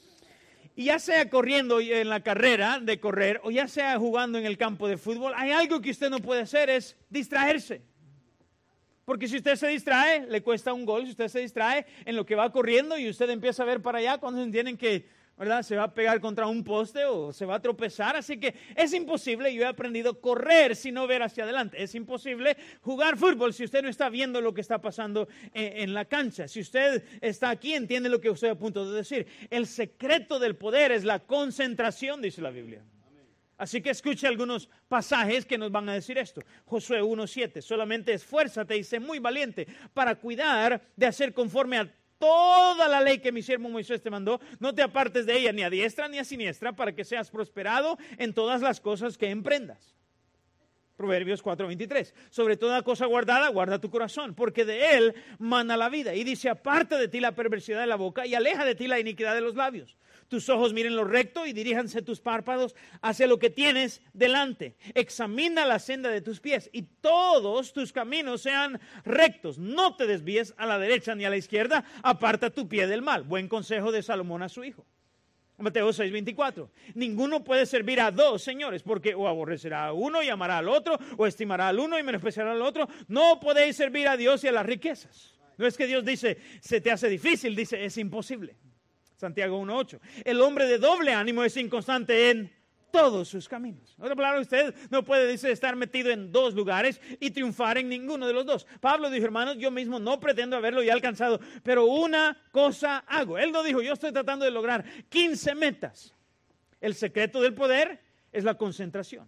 Y ya sea corriendo en la carrera de correr o ya sea jugando en el campo de fútbol, hay algo que usted no puede hacer, es distraerse. Porque si usted se distrae, le cuesta un gol. Si usted se distrae en lo que va corriendo y usted empieza a ver para allá, cuando entienden que, ¿verdad?, se va a pegar contra un poste o se va a tropezar. Así que es imposible. Yo he aprendido a correr sin no ver hacia adelante. Es imposible jugar fútbol si usted no está viendo lo que está pasando en la cancha. Si usted está aquí, entiende lo que estoy a punto de decir. El secreto del poder es la concentración, dice la Biblia. Así que escuche algunos pasajes que nos van a decir esto. Josué 1:7, solamente esfuérzate y sé muy valiente para cuidar de hacer conforme a toda la ley que mi siervo Moisés te mandó. No te apartes de ella ni a diestra ni a siniestra para que seas prosperado en todas las cosas que emprendas. Proverbios 4:23, sobre toda cosa guardada, guarda tu corazón, porque de él mana la vida. Y dice, aparta de ti la perversidad de la boca y aleja de ti la iniquidad de los labios. Tus ojos miren lo recto y diríjanse tus párpados hacia lo que tienes delante. Examina la senda de tus pies y todos tus caminos sean rectos. No te desvíes a la derecha ni a la izquierda, aparta tu pie del mal. Buen consejo de Salomón a su hijo. Mateo 6:24. Ninguno puede servir a dos señores, porque o aborrecerá a uno y amará al otro, o estimará al uno y menospreciará al otro. No podéis servir a Dios y a las riquezas. No es que Dios dice, se te hace difícil, dice, es imposible. Santiago 1:8. El hombre de doble ánimo es inconstante en todos sus caminos. En otra palabra, usted no puede, dice, estar metido en dos lugares y triunfar en ninguno de los dos. Pablo dijo, hermanos, yo mismo no pretendo haberlo ya alcanzado, pero una cosa hago. Él no dijo, yo estoy tratando de lograr 15 metas. El secreto del poder es la concentración.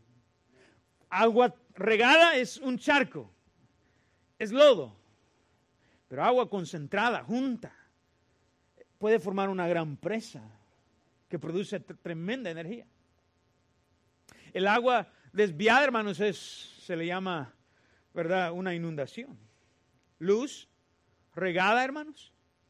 Agua regada es un charco, es lodo, pero agua concentrada, junta, puede formar una gran presa que produce tremenda energía. El agua desviada, hermanos, se le llama, ¿verdad?, una inundación. Luz regada, hermanos,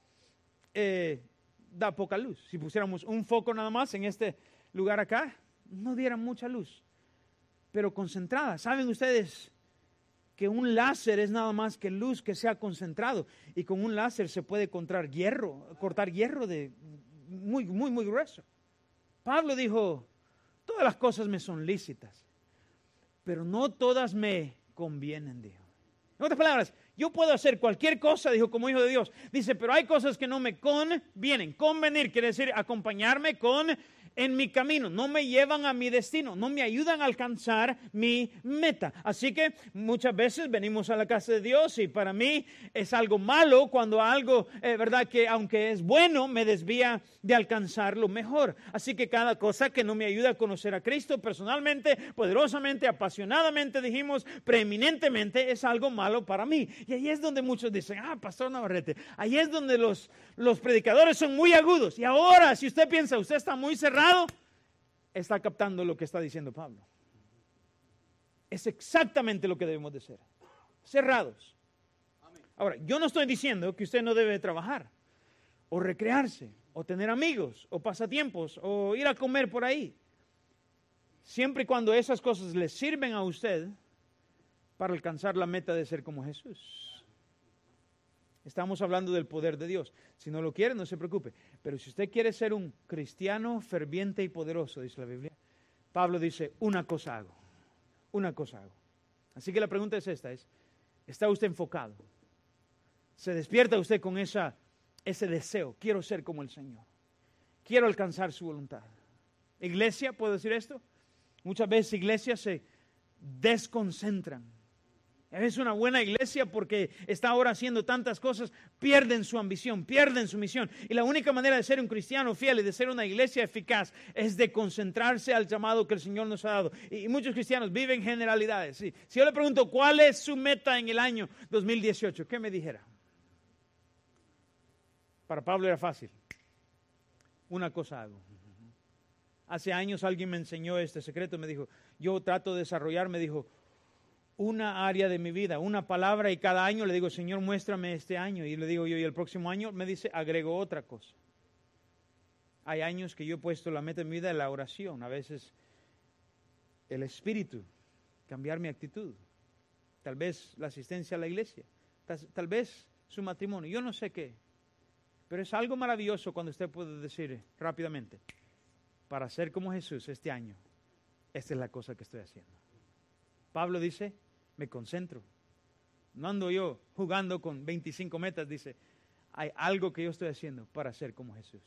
da poca luz. Si pusiéramos un foco nada más en este lugar acá, no diera mucha luz, pero concentrada. ¿Saben ustedes que un láser es nada más que luz que sea concentrado? Y con un láser se puede cortar hierro de muy grueso. Pablo dijo, todas las cosas me son lícitas, pero no todas me convienen, dijo. En otras palabras, yo puedo hacer cualquier cosa, dijo, como hijo de Dios. Dice, pero hay cosas que no me convienen. Convenir quiere decir acompañarme en mi camino, no me llevan a mi destino, no me ayudan a alcanzar mi meta. Así que muchas veces venimos a la casa de Dios y para mí es algo malo cuando algo, verdad, que aunque es bueno, me desvía de alcanzar lo mejor. Así que cada cosa que no me ayuda a conocer a Cristo personalmente, poderosamente, apasionadamente, dijimos, preeminentemente, es algo malo para mí. Y ahí es donde muchos dicen, Pastor Navarrete, ahí es donde los predicadores son muy agudos. Y ahora, si usted piensa, usted está muy cerrado, está captando lo que está diciendo Pablo. Es exactamente lo que debemos de ser. Cerrados. Ahora, yo no estoy diciendo que usted no debe trabajar, o recrearse, o tener amigos, o pasatiempos, o ir a comer por ahí. Siempre y cuando esas cosas le sirven a usted para alcanzar la meta de ser como Jesús. Estamos hablando del poder de Dios. Si no lo quiere, no se preocupe. Pero si usted quiere ser un cristiano ferviente y poderoso, dice la Biblia, Pablo dice, una cosa hago. Una cosa hago. Así que la pregunta es esta, ¿está usted enfocado? ¿Se despierta usted con ese deseo? Quiero ser como el Señor. Quiero alcanzar su voluntad. Iglesia, ¿puedo decir esto? Muchas veces iglesias se desconcentran. Es una buena iglesia porque está ahora haciendo tantas cosas, pierden su ambición, pierden su misión. Y la única manera de ser un cristiano fiel y de ser una iglesia eficaz es de concentrarse al llamado que el Señor nos ha dado. Y muchos cristianos viven generalidades. Sí. Si yo le pregunto, ¿cuál es su meta en el año 2018? ¿Qué me dijera? Para Pablo era fácil. Una cosa hago. Hace años alguien me enseñó este secreto, me dijo, yo trato de desarrollar, me dijo, una área de mi vida, una palabra, y cada año le digo, Señor, muéstrame este año, y le digo yo, y el próximo año me dice, agrego otra cosa. Hay años que yo he puesto la meta de mi vida en la oración, a veces el espíritu, cambiar mi actitud, tal vez la asistencia a la iglesia, tal vez su matrimonio, yo no sé qué, pero es algo maravilloso cuando usted puede decir rápidamente, para ser como Jesús este año, esta es la cosa que estoy haciendo. Pablo dice, me concentro. No ando yo jugando con 25 metas, dice, hay algo que yo estoy haciendo para ser como Jesús.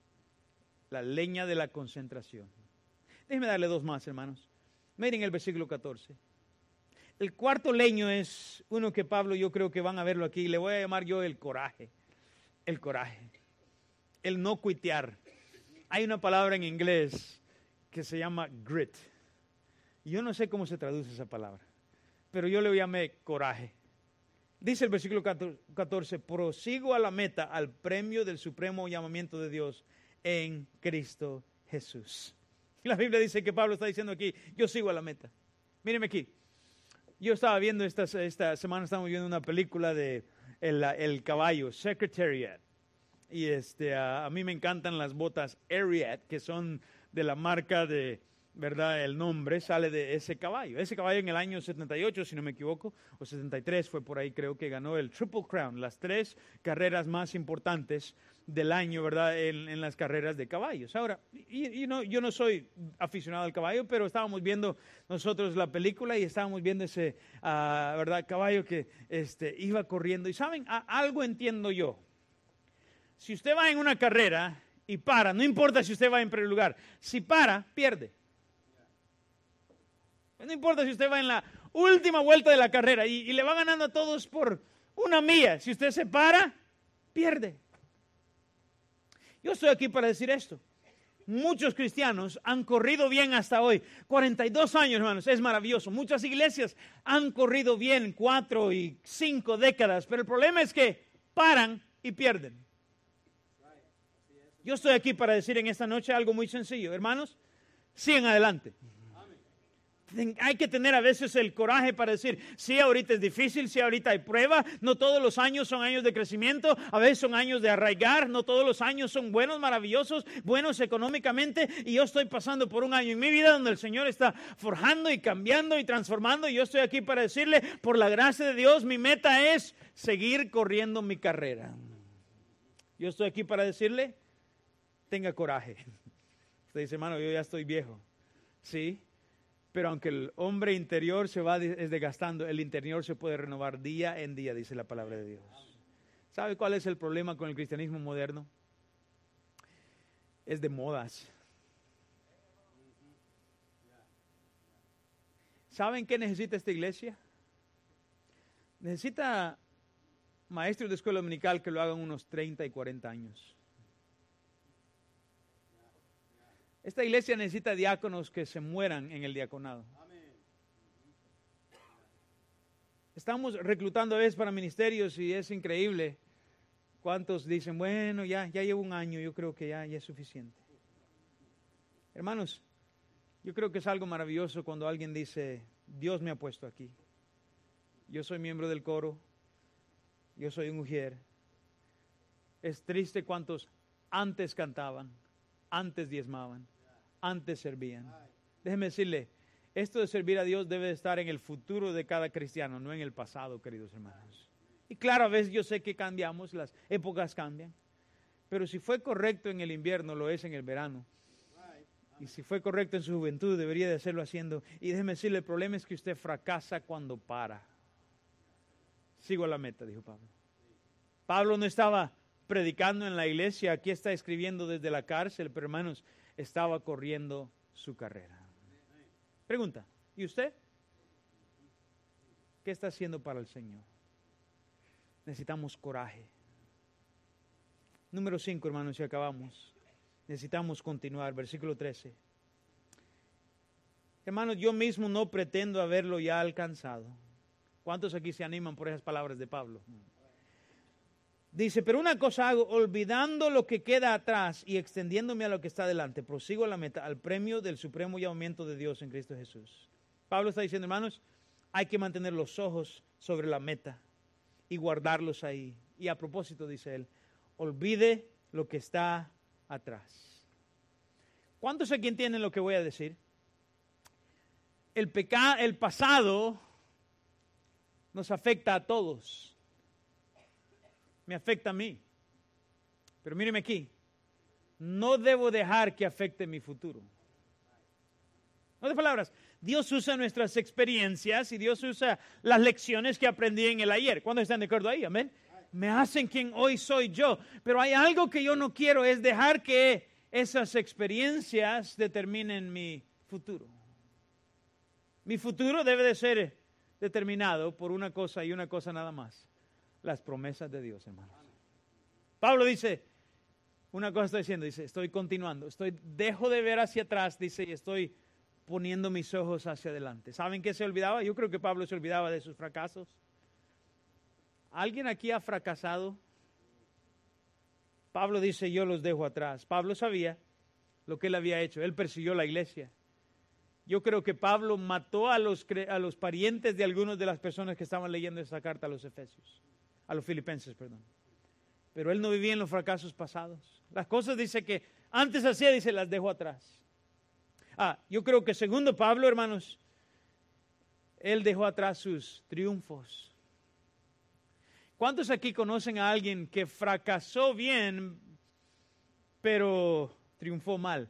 La leña de la concentración. Déjenme darle dos más, hermanos. Miren el versículo 14. El cuarto leño es uno que Pablo, yo creo que van a verlo aquí, le voy a llamar yo el coraje. El coraje. El no cuitear. Hay una palabra en inglés que se llama grit. Yo no sé cómo se traduce esa palabra, pero yo le llamé coraje. Dice el versículo 14, prosigo a la meta, al premio del supremo llamamiento de Dios en Cristo Jesús. Y la Biblia dice que Pablo está diciendo aquí, yo sigo a la meta. Míreme aquí. Yo estaba viendo esta semana, estamos viendo una película de el caballo, Secretariat. Y a mí me encantan las botas Ariat, que son de la marca de, ¿verdad? El nombre sale de ese caballo. Ese caballo en el año 78, si no me equivoco, o 73 fue por ahí, creo que ganó el Triple Crown, las 3 carreras más importantes del año, ¿verdad? En las carreras de caballos. Ahora, yo no soy aficionado al caballo, pero estábamos viendo nosotros la película y estábamos viendo ese, ¿verdad? Caballo que iba corriendo. Y ¿saben? Algo entiendo yo. Si usted va en una carrera y para, no importa si usted va en primer lugar, si para, pierde. No importa si usted va en la última vuelta de la carrera y le va ganando a todos por una milla. Si usted se para, pierde. Yo estoy aquí para decir esto. Muchos cristianos han corrido bien hasta hoy. 42 años, hermanos, es maravilloso. Muchas iglesias han corrido bien 4 y 5 décadas, pero el problema es que paran y pierden. Yo estoy aquí para decir en esta noche algo muy sencillo. Hermanos, sigan adelante. Hay que tener a veces el coraje para decir, sí, ahorita es difícil, sí, ahorita hay prueba, no todos los años son años de crecimiento, a veces son años de arraigar, no todos los años son buenos, maravillosos, buenos económicamente, y yo estoy pasando por un año en mi vida donde el Señor está forjando y cambiando y transformando, y yo estoy aquí para decirle, por la gracia de Dios, mi meta es seguir corriendo mi carrera. Yo estoy aquí para decirle, tenga coraje. Usted dice, hermano, yo ya estoy viejo, ¿sí? Pero aunque el hombre interior se va desgastando, el interior se puede renovar día en día, dice la palabra de Dios. ¿Sabe cuál es el problema con el cristianismo moderno? Es de modas. ¿Saben qué necesita esta iglesia? Necesita maestros de escuela dominical que lo hagan unos 30 y 40 años. Esta iglesia necesita diáconos que se mueran en el diaconado. Estamos reclutando a veces para ministerios y es increíble. ¿Cuántos dicen, bueno, ya llevo un año, yo creo que ya es suficiente? Hermanos, yo creo que es algo maravilloso cuando alguien dice, Dios me ha puesto aquí. Yo soy miembro del coro, yo soy un ujier. Es triste cuántos antes cantaban, antes diezmaban, antes servían. Déjeme decirle, esto de servir a Dios debe de estar en el futuro de cada cristiano, no en el pasado, queridos hermanos. Y claro, a veces yo sé que cambiamos, las épocas cambian, pero si fue correcto en el invierno, lo es en el verano. Y si fue correcto en su juventud, debería de hacerlo haciendo. Y déjeme decirle, el problema es que usted fracasa cuando para. Sigo a la meta, dijo Pablo. Pablo no estaba predicando en la iglesia, aquí está escribiendo desde la cárcel, pero hermanos, estaba corriendo su carrera. Pregunta, ¿y usted? ¿Qué está haciendo para el Señor? Necesitamos coraje. Número 5, hermanos, y acabamos. Necesitamos continuar, versículo 13. Hermanos, yo mismo no pretendo haberlo ya alcanzado. ¿Cuántos aquí se animan por esas palabras de Pablo? Dice, pero una cosa hago, olvidando lo que queda atrás y extendiéndome a lo que está adelante, prosigo a la meta, al premio del supremo llamamiento de Dios en Cristo Jesús. Pablo está diciendo, hermanos, hay que mantener los ojos sobre la meta y guardarlos ahí. Y a propósito, dice él, olvide lo que está atrás. ¿Cuántos aquí entienden lo que voy a decir? El pasado nos afecta a todos. Me afecta a mí. Pero míreme aquí. No debo dejar que afecte mi futuro. En otras palabras, Dios usa nuestras experiencias y Dios usa las lecciones que aprendí en el ayer. ¿Cuántos están de acuerdo ahí? Amén. Me hacen quien hoy soy yo. Pero hay algo que yo no quiero, es dejar que esas experiencias determinen mi futuro. Mi futuro debe de ser determinado por una cosa y una cosa nada más. Las promesas de Dios, hermanos. Pablo dice, una cosa estoy diciendo, dice, estoy continuando, dejo de ver hacia atrás, dice, y estoy poniendo mis ojos hacia adelante. ¿Saben qué se olvidaba? Yo creo que Pablo se olvidaba de sus fracasos. ¿Alguien aquí ha fracasado? Pablo dice, yo los dejo atrás. Pablo sabía lo que él había hecho, él persiguió la iglesia. Yo creo que Pablo mató a los parientes de algunas de las personas que estaban leyendo esta carta a los Filipenses, perdón. Pero él no vivía en los fracasos pasados. Las cosas dice que antes hacía, dice, las dejó atrás. Yo creo que segundo Pablo, hermanos, él dejó atrás sus triunfos. ¿Cuántos aquí conocen a alguien que fracasó bien, pero triunfó mal?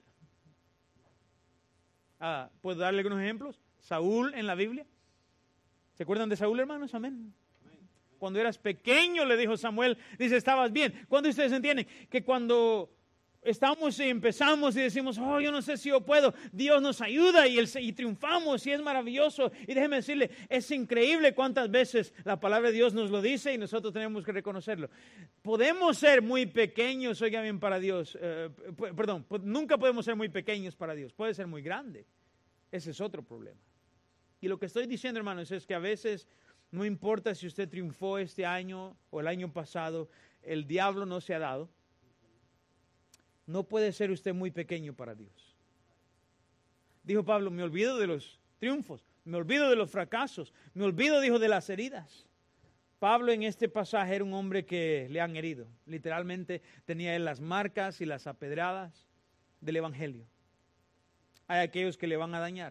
¿Puedo darle algunos ejemplos? Saúl en la Biblia. ¿Se acuerdan de Saúl, hermanos? Amén. Cuando eras pequeño, le dijo Samuel, dice, estabas bien. ¿Cuándo ustedes entienden? Que cuando estamos y empezamos y decimos, yo no sé si yo puedo, Dios nos ayuda y triunfamos y es maravilloso. Y déjeme decirle, es increíble cuántas veces la palabra de Dios nos lo dice y nosotros tenemos que reconocerlo. Podemos ser muy pequeños, oiga bien, para Dios. Nunca podemos ser muy pequeños para Dios. Puede ser muy grande. Ese es otro problema. Y lo que estoy diciendo, hermanos, es que a veces no importa si usted triunfó este año o el año pasado, el diablo no se ha dado. No puede ser usted muy pequeño para Dios. Dijo Pablo, me olvido de los triunfos, me olvido de los fracasos, me olvido, dijo, de las heridas. Pablo en este pasaje era un hombre que le han herido. Literalmente tenía él las marcas y las apedradas del Evangelio. Hay aquellos que le van a dañar,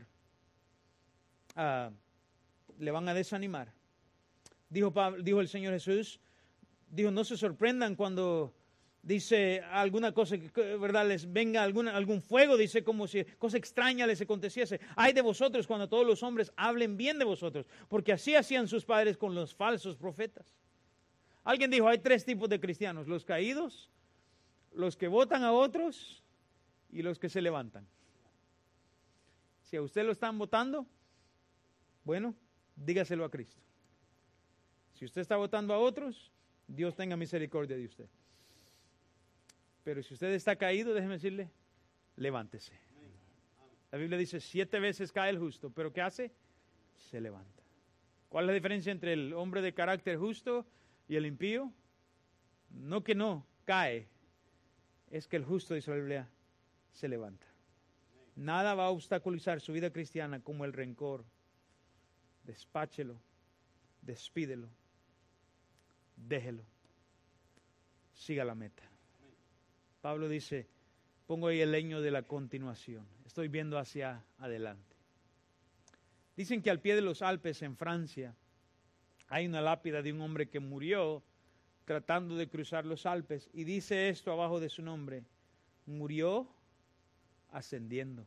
le van a desanimar. Dijo el Señor Jesús, dijo, no se sorprendan cuando dice alguna cosa, ¿verdad? Les venga algún fuego, dice como si cosa extraña les aconteciese. Ay de vosotros cuando todos los hombres hablen bien de vosotros, porque así hacían sus padres con los falsos profetas. Alguien dijo, hay 3 tipos de cristianos, los caídos, los que votan a otros y los que se levantan. Si a usted lo están votando, bueno, dígaselo a Cristo. Si usted está votando a otros, Dios tenga misericordia de usted. Pero si usted está caído, déjeme decirle, levántese. La Biblia dice 7 veces cae el justo, pero ¿qué hace? Se levanta. ¿Cuál es la diferencia entre el hombre de carácter justo y el impío? No que no cae, es que el justo, dice la Biblia, se levanta. Nada va a obstaculizar su vida cristiana como el rencor. Despáchelo, despídelo, déjelo, siga la meta. Pablo dice, pongo ahí el leño de la continuación. Estoy viendo hacia adelante. Dicen que al pie de los Alpes en Francia hay una lápida de un hombre que murió tratando de cruzar los Alpes y dice esto abajo de su nombre, murió ascendiendo.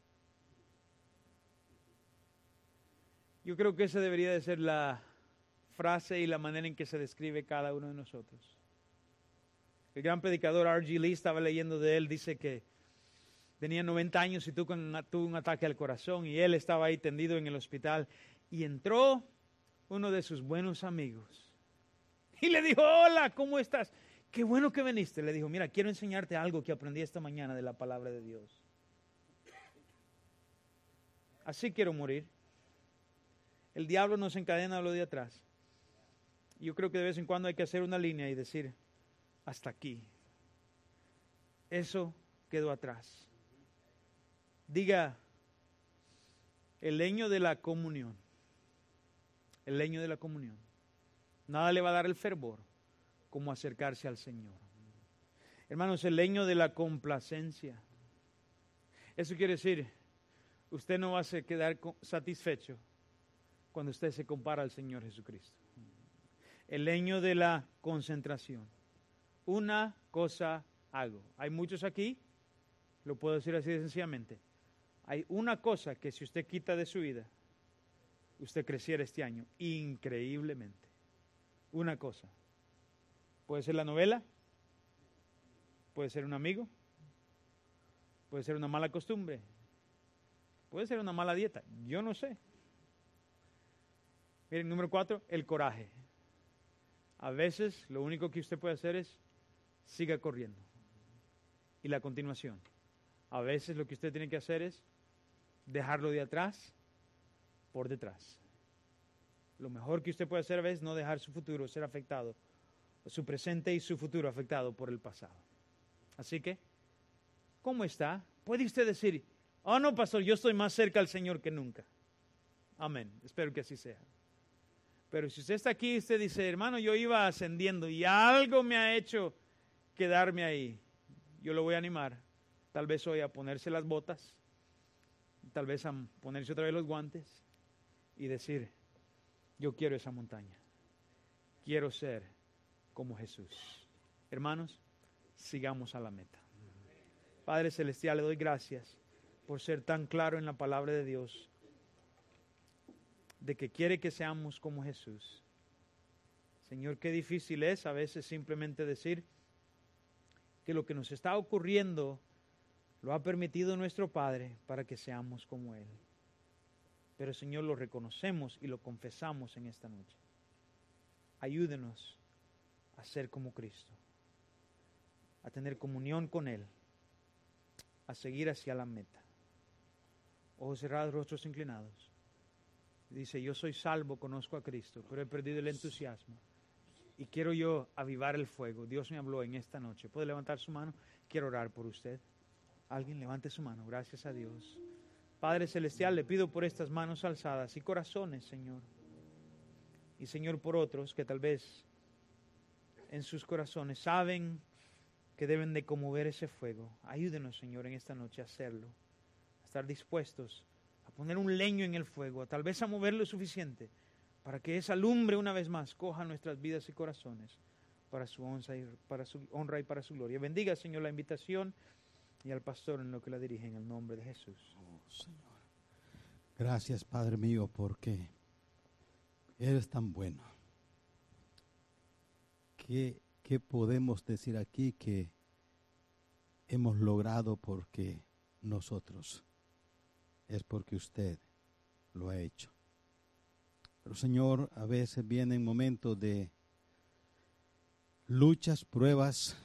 Yo creo que esa debería de ser la frase y la manera en que se describe cada uno de nosotros. El gran predicador R.G. Lee, estaba leyendo de él, dice que tenía 90 años y tuvo un ataque al corazón y él estaba ahí tendido en el hospital y entró uno de sus buenos amigos y le dijo, hola, ¿cómo estás? Qué bueno que viniste. Le dijo, mira, quiero enseñarte algo que aprendí esta mañana de la palabra de Dios. Así quiero morir. El diablo nos encadena a lo de atrás. Yo creo que de vez en cuando hay que hacer una línea y decir, hasta aquí. Eso quedó atrás. Diga, el leño de la comunión. El leño de la comunión. Nada le va a dar el fervor como acercarse al Señor. Hermanos, el leño de la complacencia. Eso quiere decir, usted no va a quedar satisfecho cuando usted se compara al Señor Jesucristo. El leño de la concentración. Una cosa hago. Hay muchos aquí, lo puedo decir así de sencillamente. Hay una cosa que si usted quita de su vida, usted creciera este año increíblemente. Una cosa. Puede ser la novela, puede ser un amigo, puede ser una mala costumbre, puede ser una mala dieta, yo no sé. Miren, número 4, el coraje. A veces lo único que usted puede hacer es siga corriendo. Y la continuación. A veces lo que usted tiene que hacer es dejarlo de atrás por detrás. Lo mejor que usted puede hacer a veces es no dejar su futuro ser afectado, su presente y su futuro afectado por el pasado. Así que, ¿cómo está? Puede usted decir, oh no, pastor, yo estoy más cerca al Señor que nunca. Amén, espero que así sea. Pero si usted está aquí y usted dice, hermano, yo iba ascendiendo y algo me ha hecho quedarme ahí, yo lo voy a animar, tal vez hoy a ponerse las botas, tal vez a ponerse otra vez los guantes y decir, yo quiero esa montaña, quiero ser como Jesús. Hermanos, sigamos a la meta. Padre Celestial, le doy gracias por ser tan claro en la palabra de Dios, de que quiere que seamos como Jesús. Señor, qué difícil es a veces simplemente decir que lo que nos está ocurriendo lo ha permitido nuestro Padre para que seamos como Él. Pero Señor, lo reconocemos y lo confesamos en esta noche. Ayúdenos a ser como Cristo, a tener comunión con Él, a seguir hacia la meta. Ojos cerrados, rostros inclinados. Dice, yo soy salvo, conozco a Cristo, pero he perdido el entusiasmo. Y quiero yo avivar el fuego. Dios me habló en esta noche. ¿Puede levantar su mano? Quiero orar por usted. Alguien levante su mano. Gracias a Dios. Padre Celestial, le pido por estas manos alzadas y corazones, Señor. Y Señor, por otros que tal vez en sus corazones saben que deben de conmover ese fuego. Ayúdenos, Señor, en esta noche a hacerlo. A estar dispuestos a poner un leño en el fuego, tal vez a mover lo suficiente para que esa lumbre una vez más coja nuestras vidas y corazones para su honra y para su gloria. Bendiga, Señor, la invitación y al pastor en lo que la dirige, en el nombre de Jesús. Oh, Señor. Gracias, Padre mío, porque eres tan bueno. ¿Qué podemos decir aquí que hemos logrado porque nosotros? Es porque usted lo ha hecho. Pero, Señor, a veces vienen momentos de luchas, pruebas,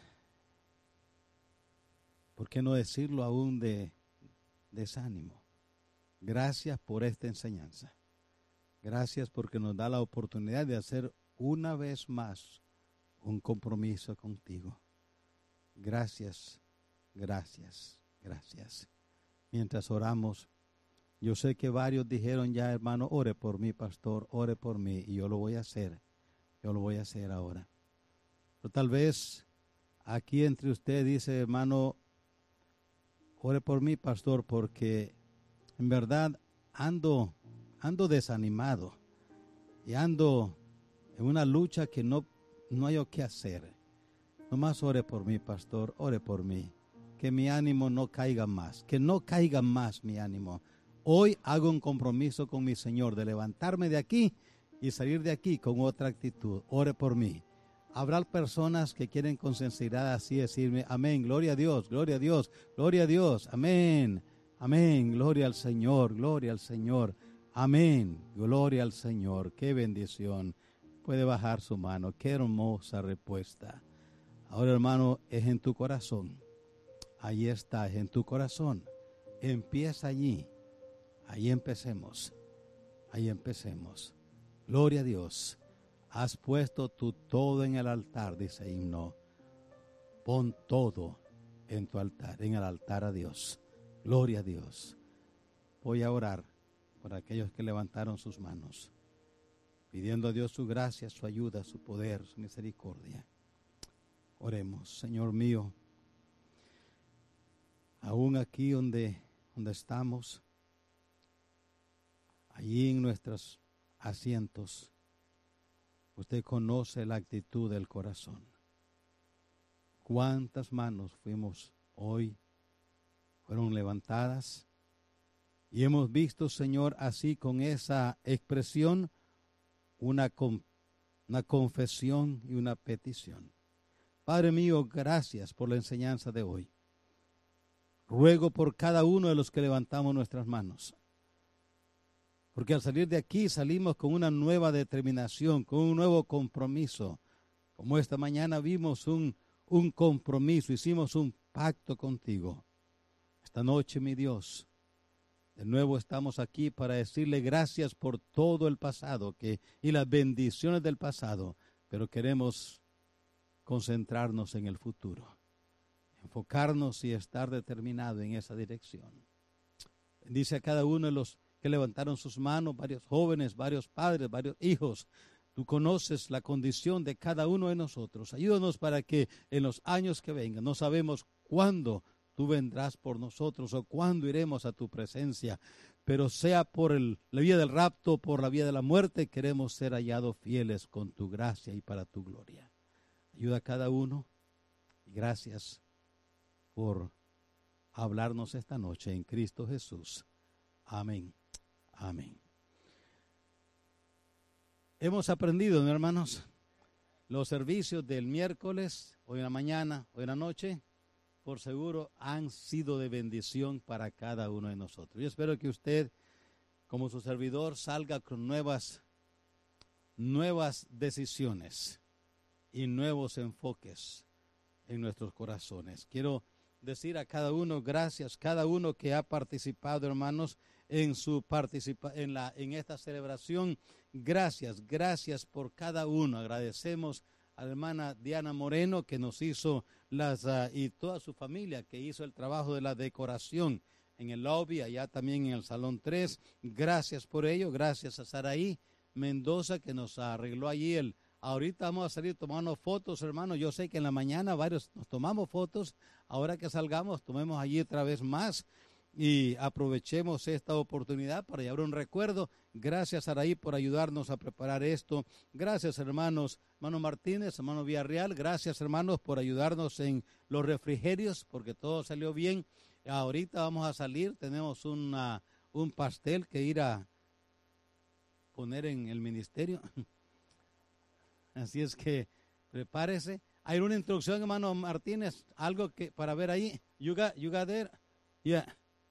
¿por qué no decirlo aún de desánimo? Gracias por esta enseñanza. Gracias porque nos da la oportunidad de hacer una vez más un compromiso contigo. Gracias, gracias, gracias. Mientras oramos, yo sé que varios dijeron ya, hermano, ore por mí, pastor, ore por mí, y yo lo voy a hacer. Yo lo voy a hacer ahora. Pero tal vez aquí entre ustedes dice, hermano, ore por mí, pastor, porque en verdad ando desanimado y ando en una lucha que no hay qué hacer. Nomás ore por mí, pastor, ore por mí. Que mi ánimo no caiga más, que no caiga más mi ánimo. Hoy hago un compromiso con mi Señor de levantarme de aquí y salir de aquí con otra actitud. Ore por mí. Habrá personas que quieren con sinceridad así decirme, amén, gloria a Dios, gloria a Dios, gloria a Dios, amén, amén, gloria al Señor, amén, gloria al Señor. Qué bendición. Puede bajar su mano. Qué hermosa respuesta. Ahora, hermano, es en tu corazón. Ahí está, es en tu corazón. Empieza allí. Ahí empecemos. Ahí empecemos. Gloria a Dios. Has puesto tu todo en el altar, dice el himno. Pon todo en tu altar, en el altar a Dios. Gloria a Dios. Voy a orar por aquellos que levantaron sus manos, pidiendo a Dios su gracia, su ayuda, su poder, su misericordia. Oremos. Señor mío, aún aquí donde estamos, allí en nuestros asientos, usted conoce la actitud del corazón. ¿Cuántas manos fueron levantadas? Y hemos visto, Señor, así con esa expresión, una confesión y una petición. Padre mío, gracias por la enseñanza de hoy. Ruego por cada uno de los que levantamos nuestras manos, porque al salir de aquí salimos con una nueva determinación, con un nuevo compromiso. Como esta mañana vimos un compromiso, hicimos un pacto contigo. Esta noche, mi Dios, de nuevo estamos aquí para decirle gracias por todo el pasado y las bendiciones del pasado, pero queremos concentrarnos en el futuro, enfocarnos y estar determinado en esa dirección. Bendice a cada uno de los que levantaron sus manos, varios jóvenes, varios padres, varios hijos. Tú conoces la condición de cada uno de nosotros. Ayúdanos para que en los años que vengan, no sabemos cuándo tú vendrás por nosotros o cuándo iremos a tu presencia, pero sea por la vía del rapto, por la vía de la muerte, queremos ser hallados fieles con tu gracia y para tu gloria. Ayuda a cada uno y gracias por hablarnos esta noche en Cristo Jesús. Amén. Amén. Hemos aprendido, ¿no, hermanos? Los servicios del miércoles, hoy en la mañana, hoy en la noche, por seguro han sido de bendición para cada uno de nosotros. Yo espero que usted, como su servidor, salga con nuevas decisiones y nuevos enfoques en nuestros corazones. Quiero decir a cada uno, gracias, cada uno que ha participado, hermanos, en esta celebración. Gracias por cada uno. Agradecemos a la hermana Diana Moreno que nos hizo y toda su familia que hizo el trabajo de la decoración en el lobby, allá también en el Salón 3. Gracias por ello, gracias a Saraí Mendoza que nos arregló allí ahorita vamos a salir tomando fotos, hermanos. Yo sé que en la mañana varios nos tomamos fotos. Ahora que salgamos, tomemos allí otra vez más y aprovechemos esta oportunidad para llevar un recuerdo. Gracias, Araí, por ayudarnos a preparar esto. Gracias, hermanos. Hermano Martínez, hermano Villarreal, gracias, hermanos, por ayudarnos en los refrigerios, porque todo salió bien. Ahorita vamos a salir, tenemos un pastel que ir a poner en el ministerio. Así es que prepárese. Hay una instrucción, hermano Martínez, algo que para ver ahí. You got there? Yeah.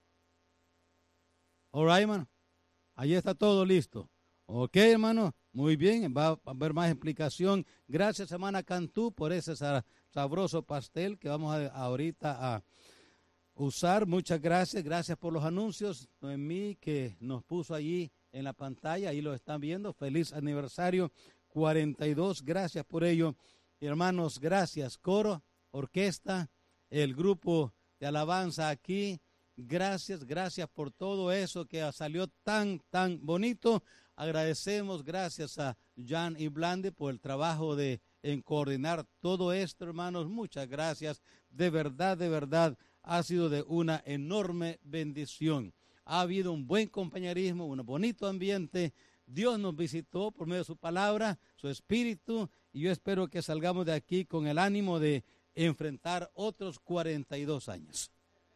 All right, hermano. Ahí está todo listo. Ok, hermano. Muy bien. Va a haber más explicación. Gracias, hermana Cantú, por ese sabroso pastel que vamos ahorita a usar. Muchas gracias. Gracias por los anuncios. Noemí, que nos puso allí en la pantalla. Ahí lo están viendo. Feliz aniversario 42. Gracias por ello. Y hermanos, gracias. Coro, orquesta, el grupo de alabanza aquí. Gracias por todo eso que salió tan bonito. Agradecemos, gracias a Jan y Blande por el trabajo en coordinar todo esto, hermanos. Muchas gracias. De verdad, ha sido de una enorme bendición. Ha habido un buen compañerismo, un bonito ambiente. Dios nos visitó por medio de su palabra, su espíritu, y yo espero que salgamos de aquí con el ánimo de enfrentar otros 42 años.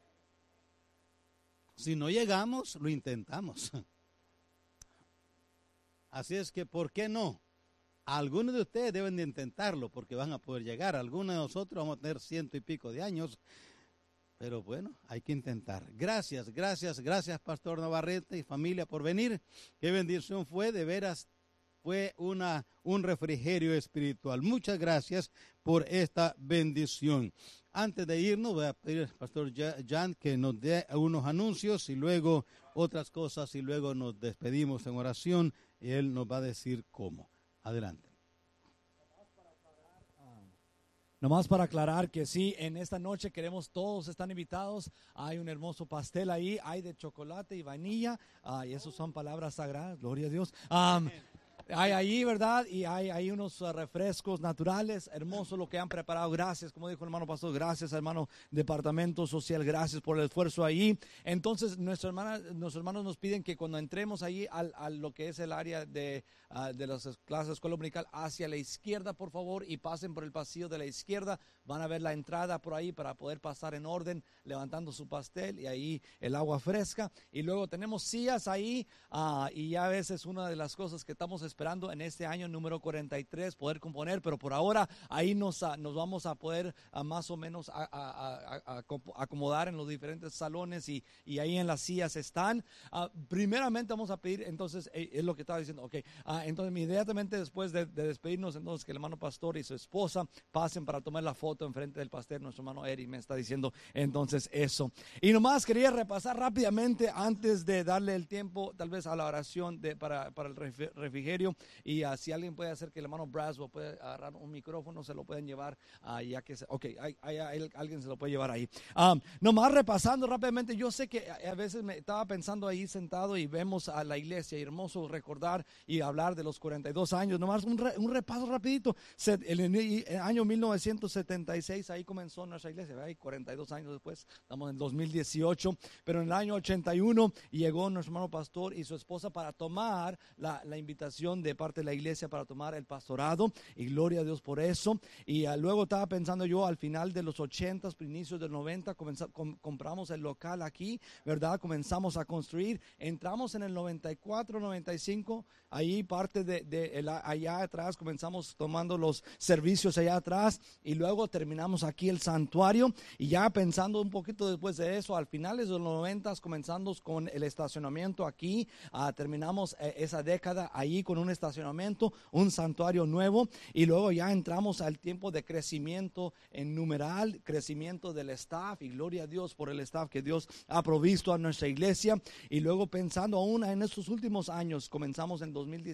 Si no llegamos, lo intentamos. Así es que, ¿por qué no? Algunos de ustedes deben de intentarlo porque van a poder llegar. Algunos de nosotros vamos a tener 100 y pico de años. Pero bueno, hay que intentar. Gracias, Pastor Navarrete y familia por venir. Qué bendición fue, de veras, fue un refrigerio espiritual. Muchas gracias por esta bendición. Antes de irnos, voy a pedir al Pastor Jan que nos dé unos anuncios y luego otras cosas y luego nos despedimos en oración y él nos va a decir cómo. Adelante. Nomás para aclarar que sí, en esta noche todos están invitados. Hay un hermoso pastel ahí, hay de chocolate y vainilla. Y eso son palabras sagradas, gloria a Dios. Hay ahí, ¿verdad? Y hay unos refrescos naturales, hermoso lo que han preparado. Gracias, como dijo el hermano pastor, gracias hermano Departamento Social, gracias por el esfuerzo ahí. Entonces, nuestros hermanos nos piden que cuando entremos ahí a lo que es el área de las clases de escuela dominical, hacia la izquierda, por favor, y pasen por el pasillo de la izquierda. Van a ver la entrada por ahí para poder pasar en orden, levantando su pastel y ahí el agua fresca. Y luego tenemos sillas ahí, y ya a veces una de las cosas que estamos esperando en este año número 43 poder componer, pero por ahora ahí nos vamos a poder más o menos acomodar en los diferentes salones y ahí en las sillas están. Primeramente vamos a pedir, entonces es lo que estaba diciendo, ok, entonces inmediatamente después de despedirnos, entonces que el hermano pastor y su esposa pasen para tomar la foto enfrente del pastel. Nuestro hermano Eric me está diciendo entonces eso. Y nomás quería repasar rápidamente antes de darle el tiempo tal vez a la oración para el refrigerio. Y si alguien puede hacer que el hermano Braswell puede agarrar un micrófono, se lo pueden llevar, ya que alguien se lo puede llevar ahí. Nomás repasando rápidamente, yo sé que a veces me estaba pensando ahí sentado y vemos a la iglesia, y hermoso recordar y hablar de los 42 años. Nomás un repaso rapidito. El año 1976 ahí comenzó nuestra iglesia, ¿verdad? Y 42 años después, estamos en 2018, pero en el año 81 llegó nuestro hermano pastor y su esposa para tomar la invitación de parte de la iglesia para tomar el pastorado, y gloria a Dios por eso. Y luego estaba pensando yo, al final de los 80s, inicios del 90, compramos el local aquí, ¿verdad? Comenzamos a construir, entramos en el 94, 95, ahí parte allá atrás, comenzamos tomando los servicios allá atrás, y luego terminamos aquí el santuario. Y ya pensando un poquito después de eso, al finales de los 90s comenzamos con el estacionamiento aquí, terminamos esa década ahí con un estacionamiento, un santuario nuevo, y luego ya entramos al tiempo de crecimiento en numeral, crecimiento del staff, y gloria a Dios por el staff que Dios ha provisto a nuestra iglesia. Y luego pensando aún en estos últimos años, comenzamos en 2017